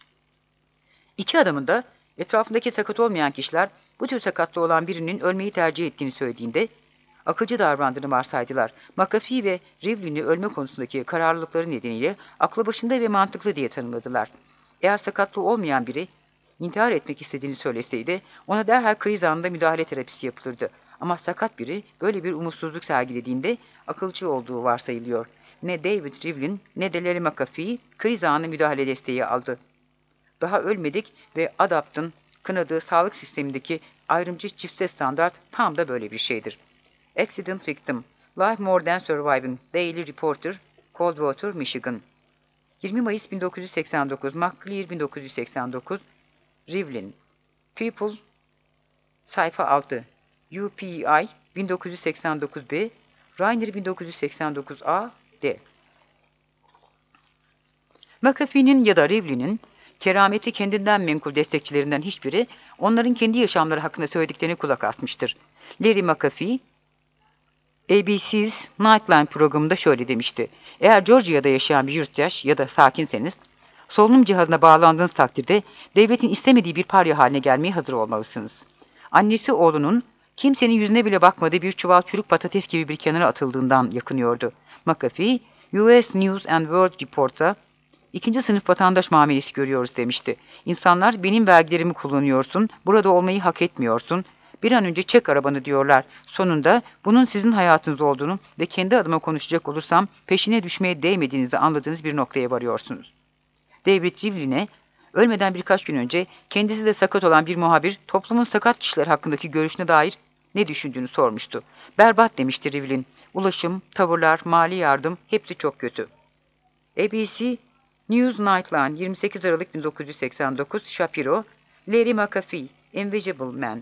İki adamın da etrafındaki sakat olmayan kişiler bu tür sakatlı olan birinin ölmeyi tercih ettiğini söylediğinde akılcı davrandığını varsaydılar. McAfee ve Rivlin'i ölme konusundaki kararlılıkları nedeniyle aklı başında ve mantıklı diye tanımladılar. Eğer sakatlı olmayan biri intihar etmek istediğini söyleseydi ona derhal kriz anında müdahale terapisi yapılırdı. Ama sakat biri böyle bir umutsuzluk sergilediğinde akılcı olduğu varsayılıyor. Ne David Rivlin ne de Larry McAfee kriz anı müdahale desteği aldı. Daha ölmedik ve A D A P'ın kınadığı sağlık sistemindeki ayrımcı çifte standart tam da böyle bir şeydir. Accident Victim, Life More Than Surviving, Daily Reporter, Coldwater, Michigan. yirmi Mayıs bin dokuz yüz seksen dokuz, McClear bin dokuz yüz seksen dokuz, Rivlin, People, sayfa altı, U P I bin dokuz yüz seksen dokuz B, Reiner bin dokuz yüz seksen dokuz A, D. McAfee'nin ya da Rivlin'in kerameti kendinden menkul destekçilerinden hiçbiri onların kendi yaşamları hakkında söylediklerine kulak asmıştır. Larry McAfee, A B C's Nightline programında şöyle demişti. Eğer Georgia'da yaşayan bir yurttaş ya da sakinseniz, solunum cihazına bağlandığınız takdirde devletin istemediği bir parya haline gelmeye hazır olmalısınız. Annesi oğlunun kimsenin yüzüne bile bakmadığı bir çuval çürük patates gibi bir kenara atıldığından yakınıyordu. McAfee, U S News and World Report'a ikinci sınıf vatandaş muamelesi görüyoruz demişti. İnsanlar benim vergilerimi kullanıyorsun, burada olmayı hak etmiyorsun, bir an önce çek arabanı diyorlar. Sonunda bunun sizin hayatınız olduğunu ve kendi adıma konuşacak olursam peşine düşmeye değmediğinizi anladığınız bir noktaya varıyorsunuz. David Rivlin'e ölmeden birkaç gün önce kendisi de sakat olan bir muhabir toplumun sakat kişiler hakkındaki görüşüne dair ne düşündüğünü sormuştu. Berbat demişti Rivlin. Ulaşım, tavırlar, mali yardım hepsi çok kötü. A B C News Nightline yirmi sekiz Aralık bin dokuz yüz seksen dokuz, Shapiro, Larry McAfee, Invisible Man.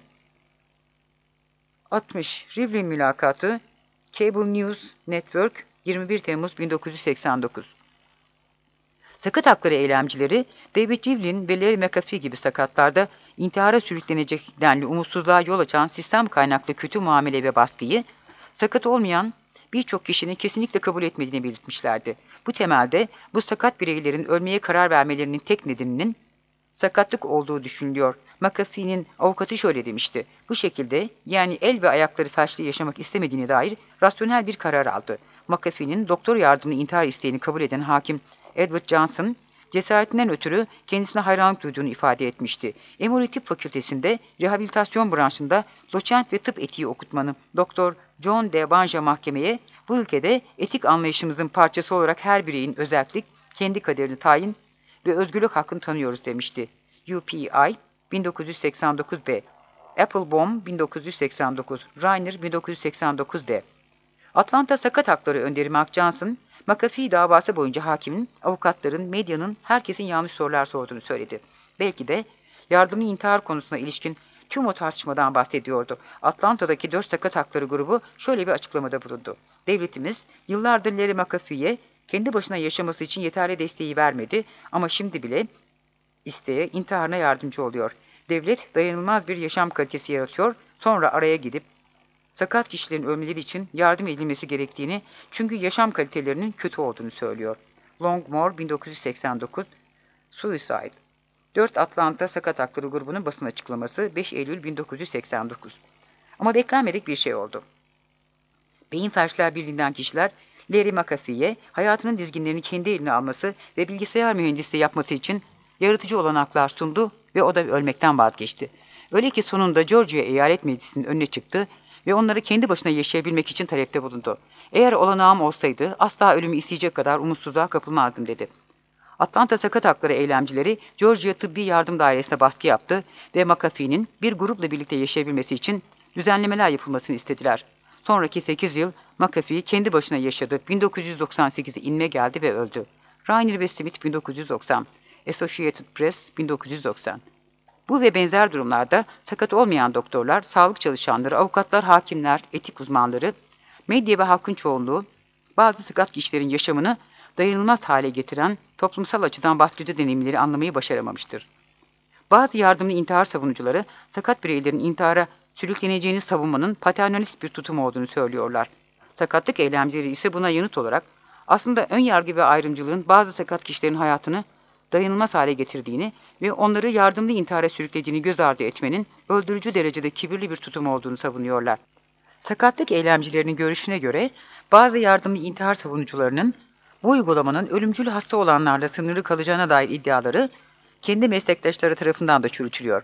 altmış Rivlin mülakatı, Cable News Network, yirmi bir Temmuz bin dokuz yüz seksen dokuz. Sakat hakları eylemcileri, David Rivlin ve Larry McAfee gibi sakatlarda intihara sürüklenecek denli umutsuzluğa yol açan sistem kaynaklı kötü muamele ve baskıyı, sakat olmayan birçok kişinin kesinlikle kabul etmediğini belirtmişlerdi. Bu temelde bu sakat bireylerin ölmeye karar vermelerinin tek nedeninin sakatlık olduğu düşünülüyor. McAfee'nin avukatı şöyle demişti. Bu şekilde yani el ve ayakları felçli yaşamak istemediğine dair rasyonel bir karar aldı. McAfee'nin doktor yardımlı intihar isteğini kabul eden hakim Edward Johnson, Cesaretinden ötürü kendisine hayranlık duyduğunu ifade etmişti. Emory Tıp Fakültesi'nde rehabilitasyon branşında doçent ve tıp etiği okutmanı Doktor John D. Banja mahkemeye bu ülkede etik anlayışımızın parçası olarak her bireyin özellik, kendi kaderini tayin ve özgürlük hakkını tanıyoruz demişti. U P I bin dokuz yüz seksen dokuz B, Applebaum bin dokuz yüz seksen dokuz, Reiner bin dokuz yüz seksen dokuz D. Atlanta Sakat Hakları Önderi Mark Johnson, McAfee davası boyunca hakimin, avukatların, medyanın, herkesin yanlış sorular sorduğunu söyledi. Belki de yardımcı intihar konusuna ilişkin tüm o tartışmadan bahsediyordu. Atlanta'daki dört sakat hakları grubu şöyle bir açıklamada bulundu. Devletimiz yıllardır Larry McAfee'ye kendi başına yaşaması için yeterli desteği vermedi ama şimdi bile isteğe, intiharına yardımcı oluyor. Devlet dayanılmaz bir yaşam kalitesi yaratıyor, sonra araya gidip sakat kişilerin ölmeleri için yardım edilmesi gerektiğini, çünkü yaşam kalitelerinin kötü olduğunu söylüyor. Longmore bin dokuz yüz seksen dokuz, Suicide. dört Atlanta Sakat Hakları grubunun basın açıklaması beş Eylül bin dokuz yüz seksen dokuz. Ama beklenmedik bir şey oldu. Beyin Felçler Birliği'nden kişiler Larry McAfee'ye hayatının dizginlerini kendi eline alması ve bilgisayar mühendisliği yapması için yaratıcı olanaklar sundu ve o da ölmekten vazgeçti. Öyle ki sonunda Georgia Eyalet Meclisi'nin önüne çıktı ve onları kendi başına yaşayabilmek için talepte bulundu. Eğer olanağım olsaydı asla ölümü isteyecek kadar umutsuzluğa kapılmazdım dedi. Atlanta Sakat Hakları eylemcileri Georgia Tıbbi Yardım Dairesi'ne baskı yaptı ve McAfee'nin bir grupla birlikte yaşayabilmesi için düzenlemeler yapılmasını istediler. Sonraki sekiz yıl McAfee kendi başına yaşadı. bin dokuz yüz doksan sekizde inme geldi ve öldü. Reiner ve Smith bin dokuz yüz doksan, Associated Press bin dokuz yüz doksan. Bu ve benzer durumlarda sakat olmayan doktorlar, sağlık çalışanları, avukatlar, hakimler, etik uzmanları, medya ve halkın çoğunluğu bazı sakat kişilerin yaşamını dayanılmaz hale getiren toplumsal açıdan baskıcı deneyimleri anlamayı başaramamıştır. Bazı yardımcı intihar savunucuları sakat bireylerin intihara sürükleneceğini savunmanın paternalist bir tutum olduğunu söylüyorlar. Sakatlık eylemcileri ise buna yanıt olarak aslında ön yargı ve ayrımcılığın bazı sakat kişilerin hayatını dayanılmaz hale getirdiğini ve onları yardımcı intihara sürüklediğini göz ardı etmenin öldürücü derecede kibirli bir tutum olduğunu savunuyorlar. Sakatlık eylemcilerinin görüşüne göre bazı yardımcı intihar savunucularının bu uygulamanın ölümcül hasta olanlarla sınırlı kalacağına dair iddiaları kendi meslektaşları tarafından da çürütülüyor.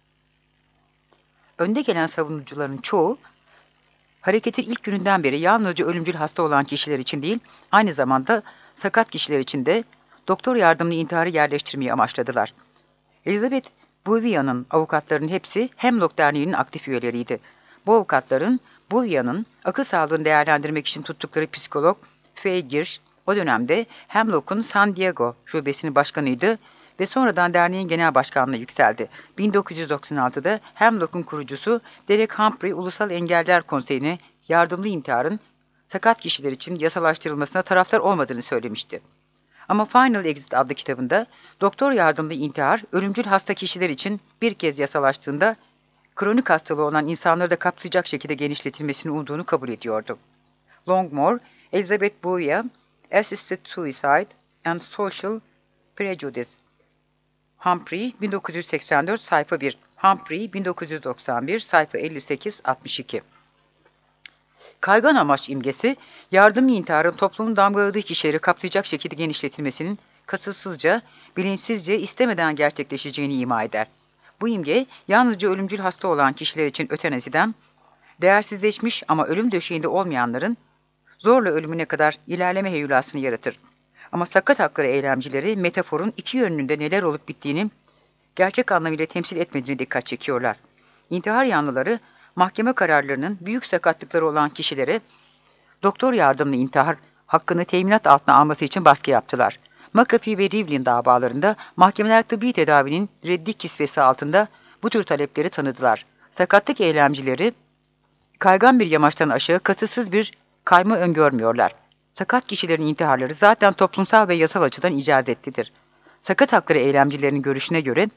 Önde gelen savunucuların çoğu, hareketin ilk gününden beri yalnızca ölümcül hasta olan kişiler için değil, aynı zamanda sakat kişiler için de doktor yardımlı intiharı yerleştirmeyi amaçladılar. Elizabeth Bouvier'ın avukatlarının hepsi Hemlock Derneği'nin aktif üyeleriydi. Bu avukatların Bouvier'ın akıl sağlığını değerlendirmek için tuttukları psikolog Faye Girsch, o dönemde Hemlock'un San Diego şubesinin başkanıydı ve sonradan derneğin genel başkanlığına yükseldi. bin dokuz yüz doksan altıda Hemlock'un kurucusu Derek Humphrey Ulusal Engeller Konseyi'ne yardımlı intiharın sakat kişiler için yasalaştırılmasına taraftar olmadığını söylemişti. Ama Final Exit adlı kitabında doktor yardımlı intihar ölümcül hasta kişiler için bir kez yasalaştığında kronik hastalığı olan insanları da kapsayacak şekilde genişletilmesini umduğunu kabul ediyordu. Longmore, Elizabeth Bouvier, Assisted Suicide and Social Prejudice. Humphrey, bin dokuz yüz seksen dört, sayfa bir. Humphrey, bin dokuz yüz doksan bir, sayfa elli sekiz altmış iki. Kaygan amaç imgesi, yardım intiharın toplumun damgaladığı kişileri kapsayacak şekilde genişletilmesinin kasıtsızca, bilinçsizce, istemeden gerçekleşeceğini ima eder. Bu imge, yalnızca ölümcül hasta olan kişiler için ötenaziden, değersizleşmiş ama ölüm döşeğinde olmayanların zorla ölümüne kadar ilerleme heyulasını yaratır. Ama sakat hakları eylemcileri metaforun iki yönünde neler olup bittiğini gerçek anlamıyla temsil etmediğine dikkat çekiyorlar. İntihar yanlıları mahkeme kararlarının büyük sakatlıkları olan kişilere doktor yardımlı intihar hakkını teminat altına alması için baskı yaptılar. McAfee ve Rivlin davalarında mahkemeler tıbbi tedavinin reddi kisvesi altında bu tür talepleri tanıdılar. Sakatlık eylemcileri kaygan bir yamaçtan aşağı kasıtsız bir kayma öngörmüyorlar. Sakat kişilerin intiharları zaten toplumsal ve yasal açıdan icazetlidir. Sakat hakları eylemcilerinin görüşüne göre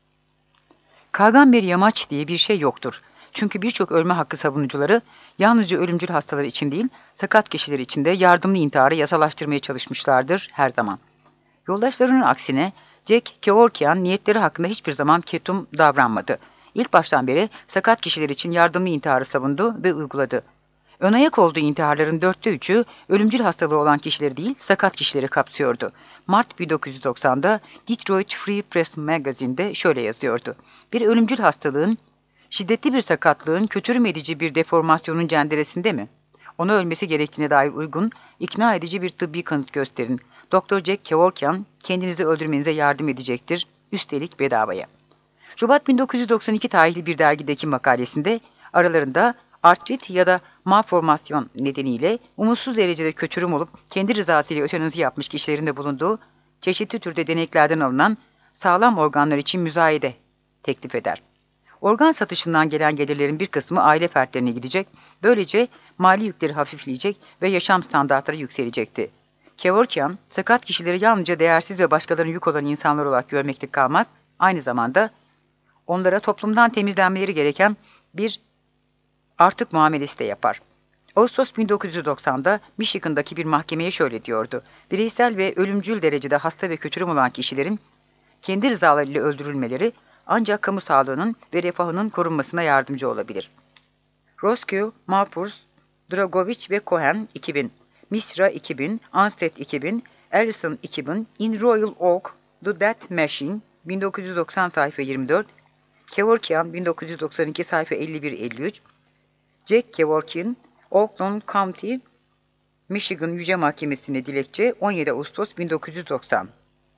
kaygan bir yamaç diye bir şey yoktur. Çünkü birçok ölme hakkı savunucuları yalnızca ölümcül hastalar için değil, sakat kişiler için de yardımlı intiharı yasalaştırmaya çalışmışlardır her zaman. Yoldaşlarının aksine Jack Kevorkian niyetleri hakkında hiçbir zaman ketum davranmadı. İlk baştan beri sakat kişiler için yardımlı intiharı savundu ve uyguladı. Ön ayak olduğu intiharların dörtte üçü ölümcül hastalığı olan kişileri değil, sakat kişileri kapsıyordu. Mart bin dokuz yüz doksan'da Detroit Free Press Magazine'de şöyle yazıyordu. Bir ölümcül hastalığın, şiddetli bir sakatlığın, kötürüm edici bir deformasyonun cenderesinde mi? Ona ölmesi gerektiğine dair uygun, ikna edici bir tıbbi kanıt gösterin. Doktor Jack Kevorkian kendinizi öldürmenize yardım edecektir, üstelik bedavaya. Şubat bin dokuz yüz doksan iki tarihli bir dergideki makalesinde aralarında artrit ya da malformasyon nedeniyle umutsuz derecede kötürüm olup kendi rızasıyla ötenazi yapmış kişilerin de bulunduğu çeşitli türde deneklerden alınan sağlam organlar için müzayede teklif eder. Organ satışından gelen gelirlerin bir kısmı aile fertlerine gidecek, böylece mali yükleri hafifleyecek ve yaşam standartları yükselecekti. Kevorkian, sakat kişileri yalnızca değersiz ve başkalarına yük olan insanlar olarak görmekte kalmaz, aynı zamanda onlara toplumdan temizlenmeleri gereken bir artık muamelesi de yapar. Ağustos bin dokuz yüz doksan'da Michigan'daki bir mahkemeye şöyle diyordu. Bireysel ve ölümcül derecede hasta ve kötürüm olan kişilerin kendi rızalarıyla öldürülmeleri ancak kamu sağlığının ve refahının korunmasına yardımcı olabilir. Roscoe, Malpurs, Dragovich ve Cohen iki bin, Misra iki bin, Anstead iki bin, Ellison iki bin, In Royal Oak, The Death Machine, bin dokuz yüz doksan sayfa yirmi dört, Kevorkian bin dokuz yüz doksan iki sayfa elli bir elli üç, Jack Kevorkian, Oakland County, Michigan Yüce Mahkemesi'ne dilekçe on yedi Ağustos bin dokuz yüz doksan.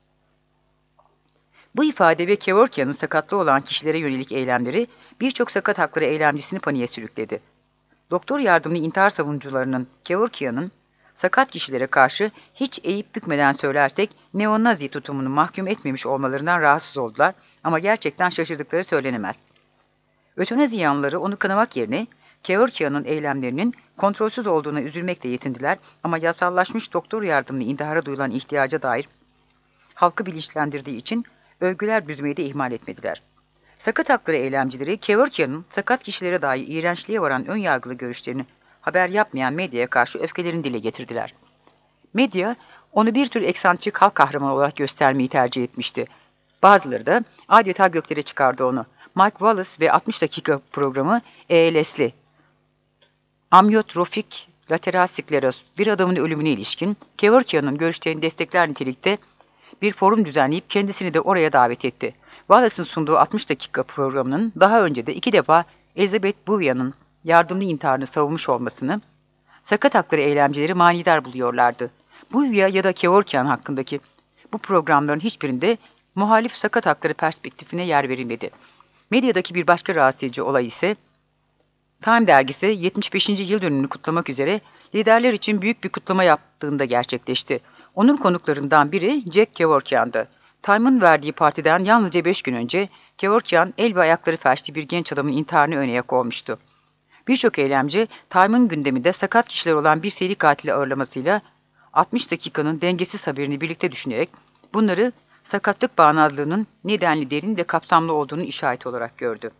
Bu ifade ve Kevorkian'ın sakatlığı olan kişilere yönelik eylemleri birçok sakat hakları eylemcisini paniğe sürükledi. Doktor yardımlı intihar savunucularının Kevorkian'ın sakat kişilere karşı hiç eğip bükmeden söylersek neonazi tutumunu mahkum etmemiş olmalarından rahatsız oldular ama gerçekten şaşırdıkları söylenemez. Ötenazi yanlıları onu kınamak yerine Kevorkian'ın eylemlerinin kontrolsüz olduğuna üzülmekle yetindiler ama yasallaşmış doktor yardımlı intihara duyulan ihtiyaca dair halkı bilinçlendirdiği için övgüler düzmeyi de ihmal etmediler. Sakat hakları eylemcileri Kevorkian'ın sakat kişilere dair iğrençliğe varan ön yargılı görüşlerini haber yapmayan medyaya karşı öfkelerini dile getirdiler. Medya onu bir tür eksantrik halk kahramanı olarak göstermeyi tercih etmişti. Bazıları da adeta göklere çıkardı onu. Mike Wallace ve altmış dakika programı E L S'li amyotrofik lateral skleroz bir adamın ölümüne ilişkin Kevorkian'ın görüşlerini destekler nitelikte bir forum düzenleyip kendisini de oraya davet etti. Wallace'ın sunduğu altmış dakika programının daha önce de iki defa Elizabeth Bouya'nın yardımlı intiharını savunmuş olmasını sakat hakları eylemcileri manidar buluyorlardı. Bouya ya da Kevorkian hakkındaki bu programların hiçbirinde muhalif sakat hakları perspektifine yer verilmedi. Medyadaki bir başka rahatsız edici olay ise Time dergisi yetmiş beşinci yıl dönümünü kutlamak üzere liderler için büyük bir kutlama yaptığında gerçekleşti. Onun konuklarından biri Jack Kevorkian'dı. Time'ın verdiği partiden yalnızca beş gün önce Kevorkian el ve ayakları felçli bir genç adamın intiharını öne yak olmuştu. Birçok eylemci Time'ın gündeminde sakat kişiler olan bir seri katili ağırlamasıyla altmış dakikanın dengesiz haberini birlikte düşünerek bunları sakatlık bağnazlığının nedenli derin ve kapsamlı olduğunu işaret olarak gördü.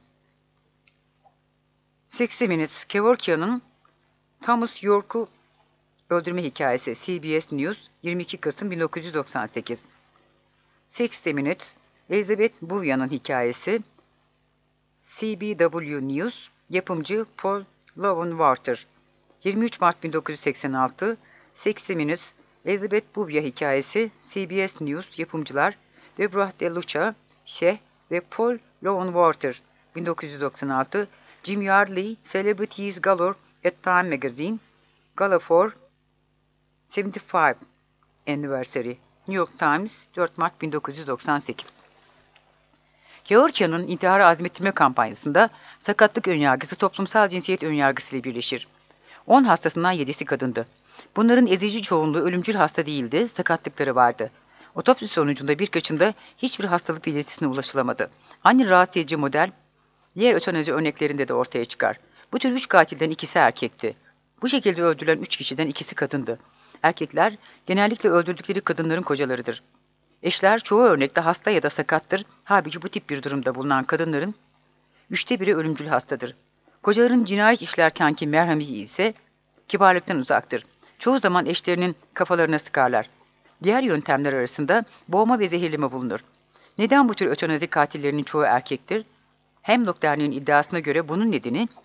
altmış Minutes, Kevorkian'ın Thomas York'u öldürme hikayesi, C B S News, yirmi iki Kasım bin dokuz yüz doksan sekiz. altmış Minutes, Elizabeth Bouya'nın hikayesi, C B W News, yapımcı Paul Lowenwater, yirmi üç Mart bin dokuz yüz seksen altı. altmış Minutes, Elizabeth Bouya hikayesi, C B S News, yapımcılar Deborah De Luca, Şeh ve Paul Lowenwater, bin dokuz yüz doksan altı. Jim Yardley, Celebrities Galore at Time Magazine, Gala for yetmiş beş Anniversary, New York Times, dört Mart bin dokuz yüz doksan sekiz. Kevorkian'ın intihara azmettirme kampanyasında sakatlık önyargısı toplumsal cinsiyet önyargısıyla birleşir. on hastasından yedisi kadındı. Bunların ezici çoğunluğu ölümcül hasta değildi, sakatlıkları vardı. Otopsi sonucunda birkaçında hiçbir hastalık belirtisine ulaşılamadı. Aynı rahatsız edici model diğer ötenazi örneklerinde de ortaya çıkar. Bu tür üç katilden ikisi erkekti. Bu şekilde öldürülen üç kişiden ikisi kadındı. Erkekler genellikle öldürdükleri kadınların kocalarıdır. Eşler çoğu örnekte hasta ya da sakattır. Halbuki bu tip bir durumda bulunan kadınların üçte biri ölümcül hastadır. Kocaların cinayet işlerkenki merhameti ise kibarlıktan uzaktır. Çoğu zaman eşlerinin kafalarına sıkarlar. Diğer yöntemler arasında boğma ve zehirleme bulunur. Neden bu tür ötenazi katillerinin çoğu erkektir? Hemlock Derneği'nin iddiasına göre bunun nedeni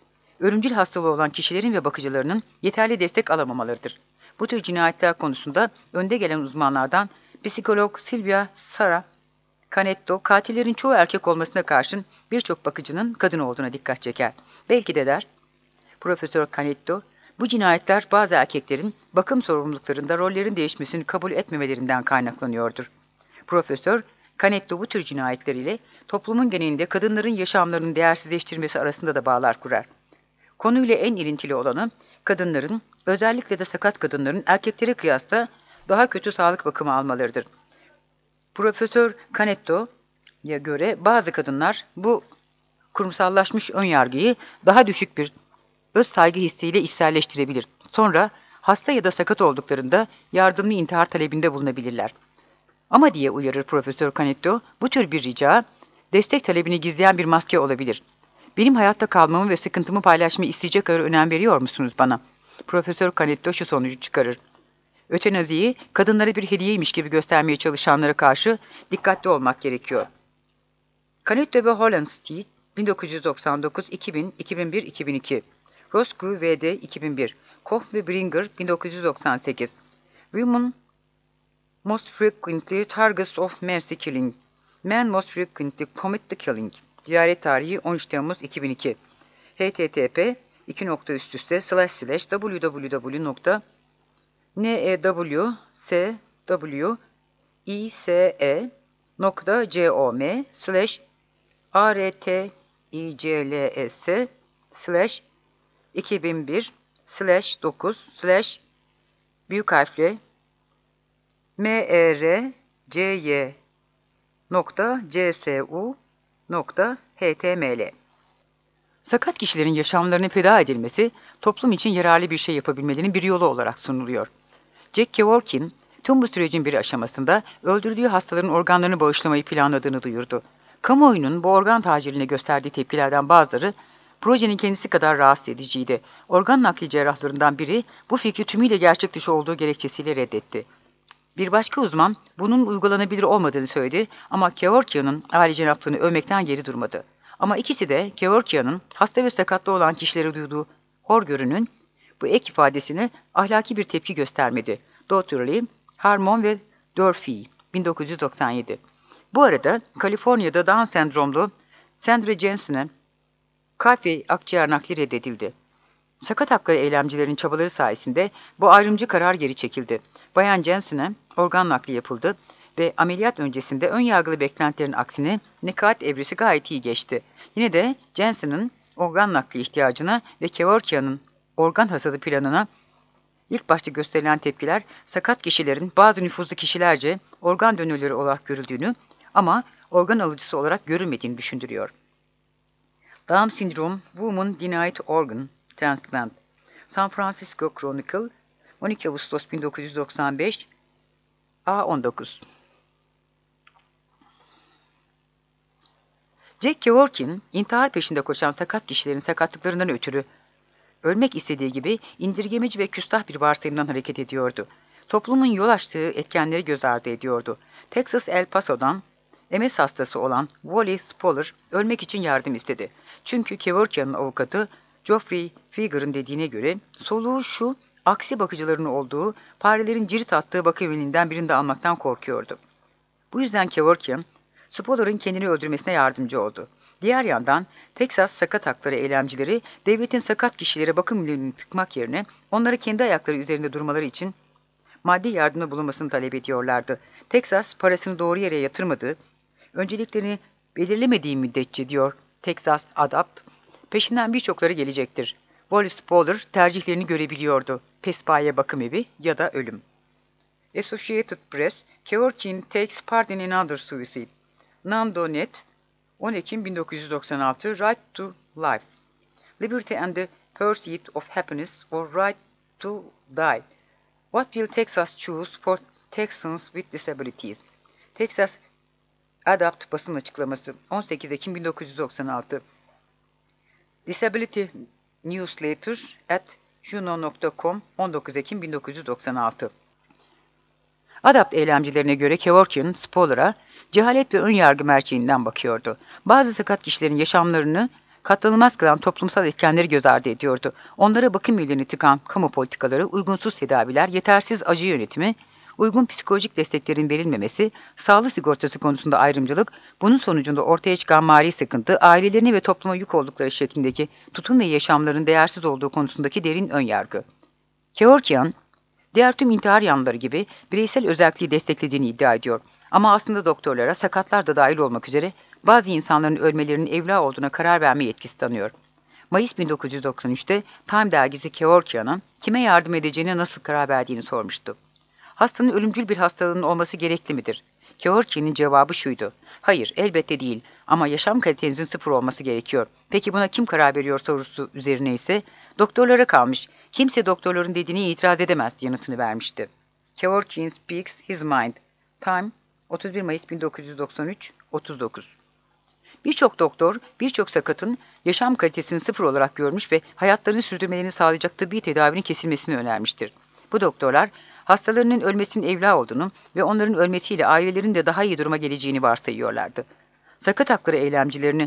ölümcül hastalığı olan kişilerin ve bakıcılarının yeterli destek alamamalarıdır. Bu tür cinayetler konusunda önde gelen uzmanlardan psikolog Silvia Sara Canetto, katillerin çoğu erkek olmasına karşın birçok bakıcının kadın olduğuna dikkat çeker. Belki de der, Profesör Canetto, bu cinayetler bazı erkeklerin bakım sorumluluklarında rollerin değişmesini kabul etmemelerinden kaynaklanıyordur. Profesör Canetto bu tür cinayetleriyle toplumun genelinde kadınların yaşamlarını değersizleştirmesi arasında da bağlar kurar. Konuyla en ilintili olanı, kadınların, özellikle de sakat kadınların erkeklere kıyasla daha kötü sağlık bakımı almalarıdır. Profesör Canetto'ya göre bazı kadınlar bu kurumsallaşmış önyargıyı daha düşük bir öz saygı hissiyle içselleştirebilir. Sonra hasta ya da sakat olduklarında yardımlı intihar talebinde bulunabilirler. Ama diye uyarır Profesör Canetto, bu tür bir rica, destek talebini gizleyen bir maske olabilir. Benim hayatta kalmamı ve sıkıntımı paylaşmayı isteyecek kadar önem veriyor musunuz bana? Profesör Canetto şu sonucu çıkarır. Ötenaziyi kadınlara bir hediyeymiş gibi göstermeye çalışanlara karşı dikkatli olmak gerekiyor. Canetto ve Hollenstein, bin dokuz yüz doksan dokuz, iki bin, iki bin bir, iki bin iki. Roscoe V D iki bin bir. Koch ve Bringer bin dokuz yüz doksan sekiz. Women most frequently targets of mercy killing. Men most frequently commit the killing. Ziyaret tarihi on üç Temmuz iki bin iki. H T T P iki nokta üst üste slash slash www nokta newswise nokta com slash rticls slash iki bin bir slash dokuz slash büyük harfle mercy nokta csu nokta html. Sakat kişilerin yaşamlarını feda edilmesi, toplum için yararlı bir şey yapabilmelerinin bir yolu olarak sunuluyor. Jack Kevorkian, tüm bu sürecin bir aşamasında öldürdüğü hastaların organlarını bağışlamayı planladığını duyurdu. Kamuoyunun bu organ tacirine gösterdiği tepkilerden bazıları, projenin kendisi kadar rahatsız ediciydi. Organ nakli cerrahlarından biri, bu fikri tümüyle gerçek dışı olduğu gerekçesiyle reddetti. Bir başka uzman, bunun uygulanabilir olmadığını söyledi ama Kevorkian'ın âlicenaplığını övmekten geri durmadı. Ama ikisi de Kevorkian'ın hasta ve sakatlı olan kişilere duyduğu horgörünün bu ek ifadesine ahlaki bir tepki göstermedi. Dotterley, Harmon ve Durfee, bin dokuz yüz doksan yedi. Bu arada Kaliforniya'da Down sendromlu Sandra Jensen'e kalp ve akciğer nakli reddedildi. Sakat hakları eylemcilerin çabaları sayesinde bu ayrımcı karar geri çekildi. Bayan Jensen'e organ nakli yapıldı ve ameliyat öncesinde ön yargılı beklentilerin aksine nekaat evresi gayet iyi geçti. Yine de Jensen'ın organ nakli ihtiyacına ve Kevorkian'ın organ hasadı planına ilk başta gösterilen tepkiler sakat kişilerin bazı nüfuzlu kişilerce organ donörleri olarak görüldüğünü ama organ alıcısı olarak görülmediğini düşündürüyor. Down Syndrome, Woman Denied Organ Transplant. San Francisco Chronicle, on iki Ağustos bin dokuz yüz doksan beş, A on dokuz. Jack Kevorkian, intihar peşinde koşan sakat kişilerin sakatlıklarından ötürü ölmek istediği gibi indirgemeci ve küstah bir varsayımdan hareket ediyordu. Toplumun yol açtığı etkenleri göz ardı ediyordu. Texas El Paso'dan M S hastası olan Wally Spoller ölmek için yardım istedi. Çünkü Kevorkian'ın avukatı Geoffrey Fieger'ın dediğine göre soluğu şu aksi bakıcıların olduğu farelerin cirit attığı bakıveninden birinde almaktan korkuyordu. Bu yüzden Kevorkian, Spoller'ın kendini öldürmesine yardımcı oldu. Diğer yandan Texas sakat hakları eylemcileri devletin sakat kişilere bakım ürünlerini tıkmak yerine onları kendi ayakları üzerinde durmaları için maddi yardımda bulunmasını talep ediyorlardı. Texas parasını doğru yere yatırmadığı, önceliklerini belirlemediği müddetçe diyor Texas Adapt, peşinden birçokları gelecektir. Wally Spoller tercihlerini görebiliyordu. Pespaye bakım evi ya da ölüm. Associated Press, Kevorkian takes part in another suicide. Nando Net, on Ekim bin dokuz yüz doksan altı, Right to Life. Liberty and the Pursuit of Happiness or Right to Die. What will Texas choose for Texans with disabilities? Texas Adapt basın açıklaması on sekiz Ekim bin dokuz yüz doksan altı. Disability Newsletter at juno nokta com on dokuz Ekim bin dokuz yüz doksan altı. Adapt eylemcilerine göre Kevorkian, Spoller'a cehalet ve önyargı merceğinden bakıyordu. Bazı sakat kişilerin yaşamlarını katlanılmaz kılan toplumsal etkenleri göz ardı ediyordu. Onlara bakım evlerini tıkan kamu politikaları, uygunsuz tedaviler, yetersiz acı yönetimi, uygun psikolojik desteklerin verilmemesi, sağlık sigortası konusunda ayrımcılık, bunun sonucunda ortaya çıkan mali sıkıntı, ailelerine ve topluma yük oldukları şeklindeki tutum ve yaşamların değersiz olduğu konusundaki derin önyargı. Kevorkian, diğer tüm intihar yanlıları gibi bireysel özelliği desteklediğini iddia ediyor. Ama aslında doktorlara, sakatlar da dahil olmak üzere bazı insanların ölmelerinin evla olduğuna karar verme yetkisi tanıyor. Mayıs bin dokuz yüz doksan üçte Time dergisi Kevorkian'a kime yardım edeceğine nasıl karar verdiğini sormuştu. Hastanın ölümcül bir hastalığının olması gerekli midir? Kevorkian'ın cevabı şuydu. Hayır, elbette değil ama yaşam kalitenizin sıfır olması gerekiyor. Peki buna kim karar veriyor sorusu üzerine ise doktorlara kalmış. Kimse doktorların dediğine itiraz edemez yanıtını vermişti. Kevorkian speaks his mind. Time, otuz bir Mayıs bin dokuz yüz doksan üç, otuz dokuz. Birçok doktor, birçok sakatın yaşam kalitesini sıfır olarak görmüş ve hayatlarını sürdürmelerini sağlayacak tıbbi tedavinin kesilmesini önermiştir. Bu doktorlar, hastalarının ölmesinin evla olduğunu ve onların ölmesiyle ailelerin de daha iyi duruma geleceğini varsayıyorlardı. Sakat hakları eylemcilerini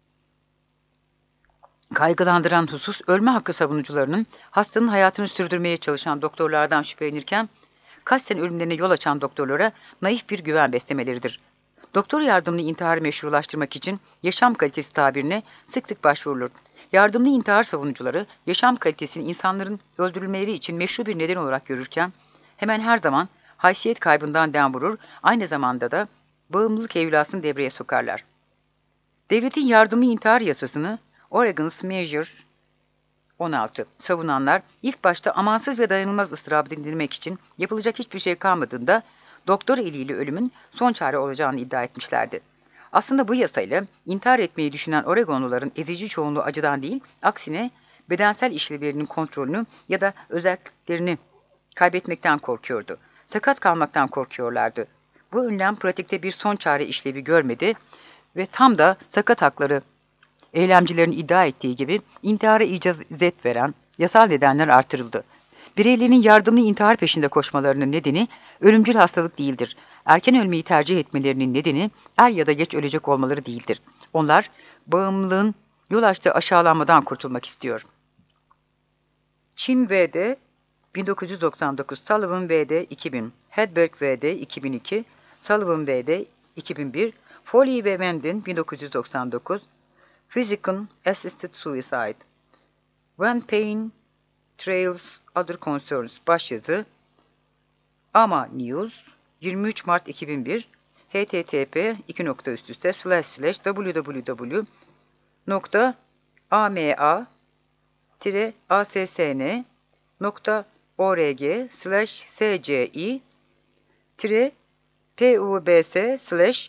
kaygılandıran husus, ölme hakkı savunucularının hastanın hayatını sürdürmeye çalışan doktorlardan şüphelenirken, kasten ölümlerine yol açan doktorlara naif bir güven beslemeleridir. Doktor yardımlı intiharı meşrulaştırmak için yaşam kalitesi tabirine sık sık başvurulur. Yardımlı intihar savunucuları, yaşam kalitesini insanların öldürülmeleri için meşru bir neden olarak görürken, hemen her zaman haysiyet kaybından dem vurur, aynı zamanda da bağımlılık evlasını devreye sokarlar. Devletin yardımlı intihar yasasını, Oregon's Measure on altı savunanlar, ilk başta amansız ve dayanılmaz ıstırabı dindirmek için yapılacak hiçbir şey kalmadığında, doktor eliyle ölümün son çare olacağını iddia etmişlerdi. Aslında bu yasayla intihar etmeyi düşünen Oregonluların ezici çoğunluğu acıdan değil, aksine bedensel işlevlerinin kontrolünü ya da özelliklerini kaybetmekten korkuyordu. Sakat kalmaktan korkuyorlardı. Bu önlem pratikte bir son çare işlevi görmedi ve tam da sakat hakları eylemcilerin iddia ettiği gibi intihara icazet veren yasal nedenler artırıldı. Bireylerin yardımlı intihar peşinde koşmalarının nedeni ölümcül hastalık değildir. Erken ölmeyi tercih etmelerinin nedeni er ya da geç ölecek olmaları değildir. Onlar bağımlılığın yol açtığı aşağılanmadan kurtulmak istiyor. Çin V D bin dokuz yüz doksan dokuz, Sullivan V D iki bin, Hedberg V D iki bin iki, Sullivan V D iki bin bir, Foley ve Mendin bin dokuz yüz doksan dokuz, Physician Assisted Suicide, When Pain Trails Other Concerns başyazı, Ama News, yirmi üç Mart iki bin bir, h t t p iki nokta üst üste slash slash w w w nokta a m a assn nokta org slash sci pubs slash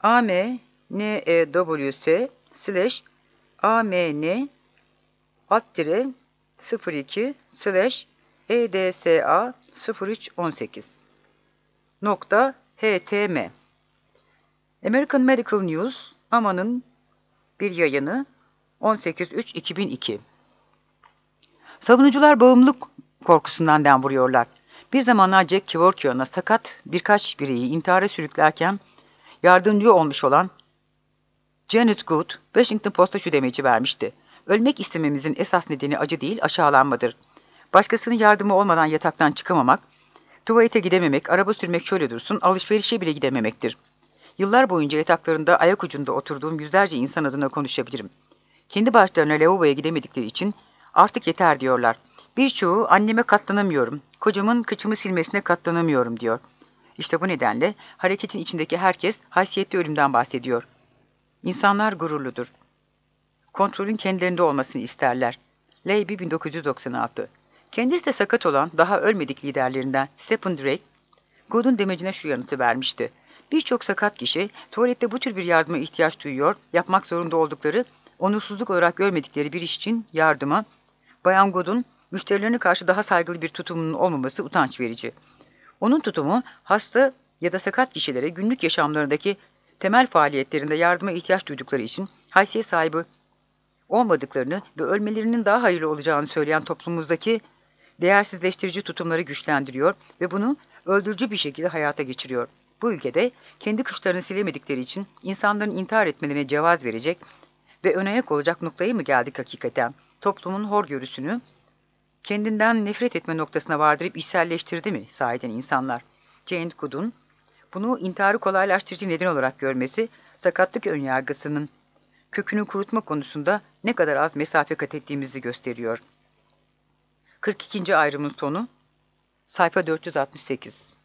amnews slash amn alt sıfır iki slash edsa sıfır üç on sekiz nokta htm. American Medical News, Ama'nın bir yayını, on sekiz üç iki bin iki. Savunucular bağımlılık korkusundan dem vuruyorlar. Bir zamanlar Jack Kevorkian'a sakat birkaç bireyi intihara sürüklerken yardımcı olmuş olan Janet Good, Washington Post'a şu demeci vermişti. Ölmek istememizin esas nedeni acı değil, aşağılanmadır. Başkasının yardımı olmadan yataktan çıkamamak, tuvalete gidememek, araba sürmek şöyle dursun, alışverişe bile gidememektir. Yıllar boyunca yataklarında ayak ucunda oturduğum yüzlerce insan adına konuşabilirim. Kendi başlarına lavaboya gidemedikleri için artık yeter diyorlar. Birçoğu anneme katlanamıyorum, kocamın kıçımı silmesine katlanamıyorum diyor. İşte bu nedenle hareketin içindeki herkes haysiyetli ölümden bahsediyor. İnsanlar gururludur. Kontrolün kendilerinde olmasını isterler. Leiby bin dokuz yüz doksan altı. Kendisi de sakat olan daha ölmedik liderlerinden Stephen Drake, Good'un demecine şu yanıtı vermişti. Birçok sakat kişi tuvalette bu tür bir yardıma ihtiyaç duyuyor, yapmak zorunda oldukları, onursuzluk olarak görmedikleri bir iş için yardıma, Bayan Good'un müşterilerine karşı daha saygılı bir tutumunun olmaması utanç verici. Onun tutumu hasta ya da sakat kişilere günlük yaşamlarındaki temel faaliyetlerinde yardıma ihtiyaç duydukları için haysiyet sahibi olmadıklarını ve ölmelerinin daha hayırlı olacağını söyleyen toplumumuzdaki değersizleştirici tutumları güçlendiriyor ve bunu öldürücü bir şekilde hayata geçiriyor. Bu ülkede kendi kışlarını silemedikleri için insanların intihar etmelerine cevaz verecek Ve önayak olacak noktaya mı geldik hakikaten? Toplumun horgörüsünü kendinden nefret etme noktasına vardırıp içselleştirdi mi sahiden insanlar? Jane Good'un bunu intiharı kolaylaştırıcı neden olarak görmesi, sakatlık önyargısının kökünü kurutma konusunda ne kadar az mesafe kat ettiğimizi gösteriyor. kırk ikinci ayrımın sonu, sayfa dört yüz altmış sekiz.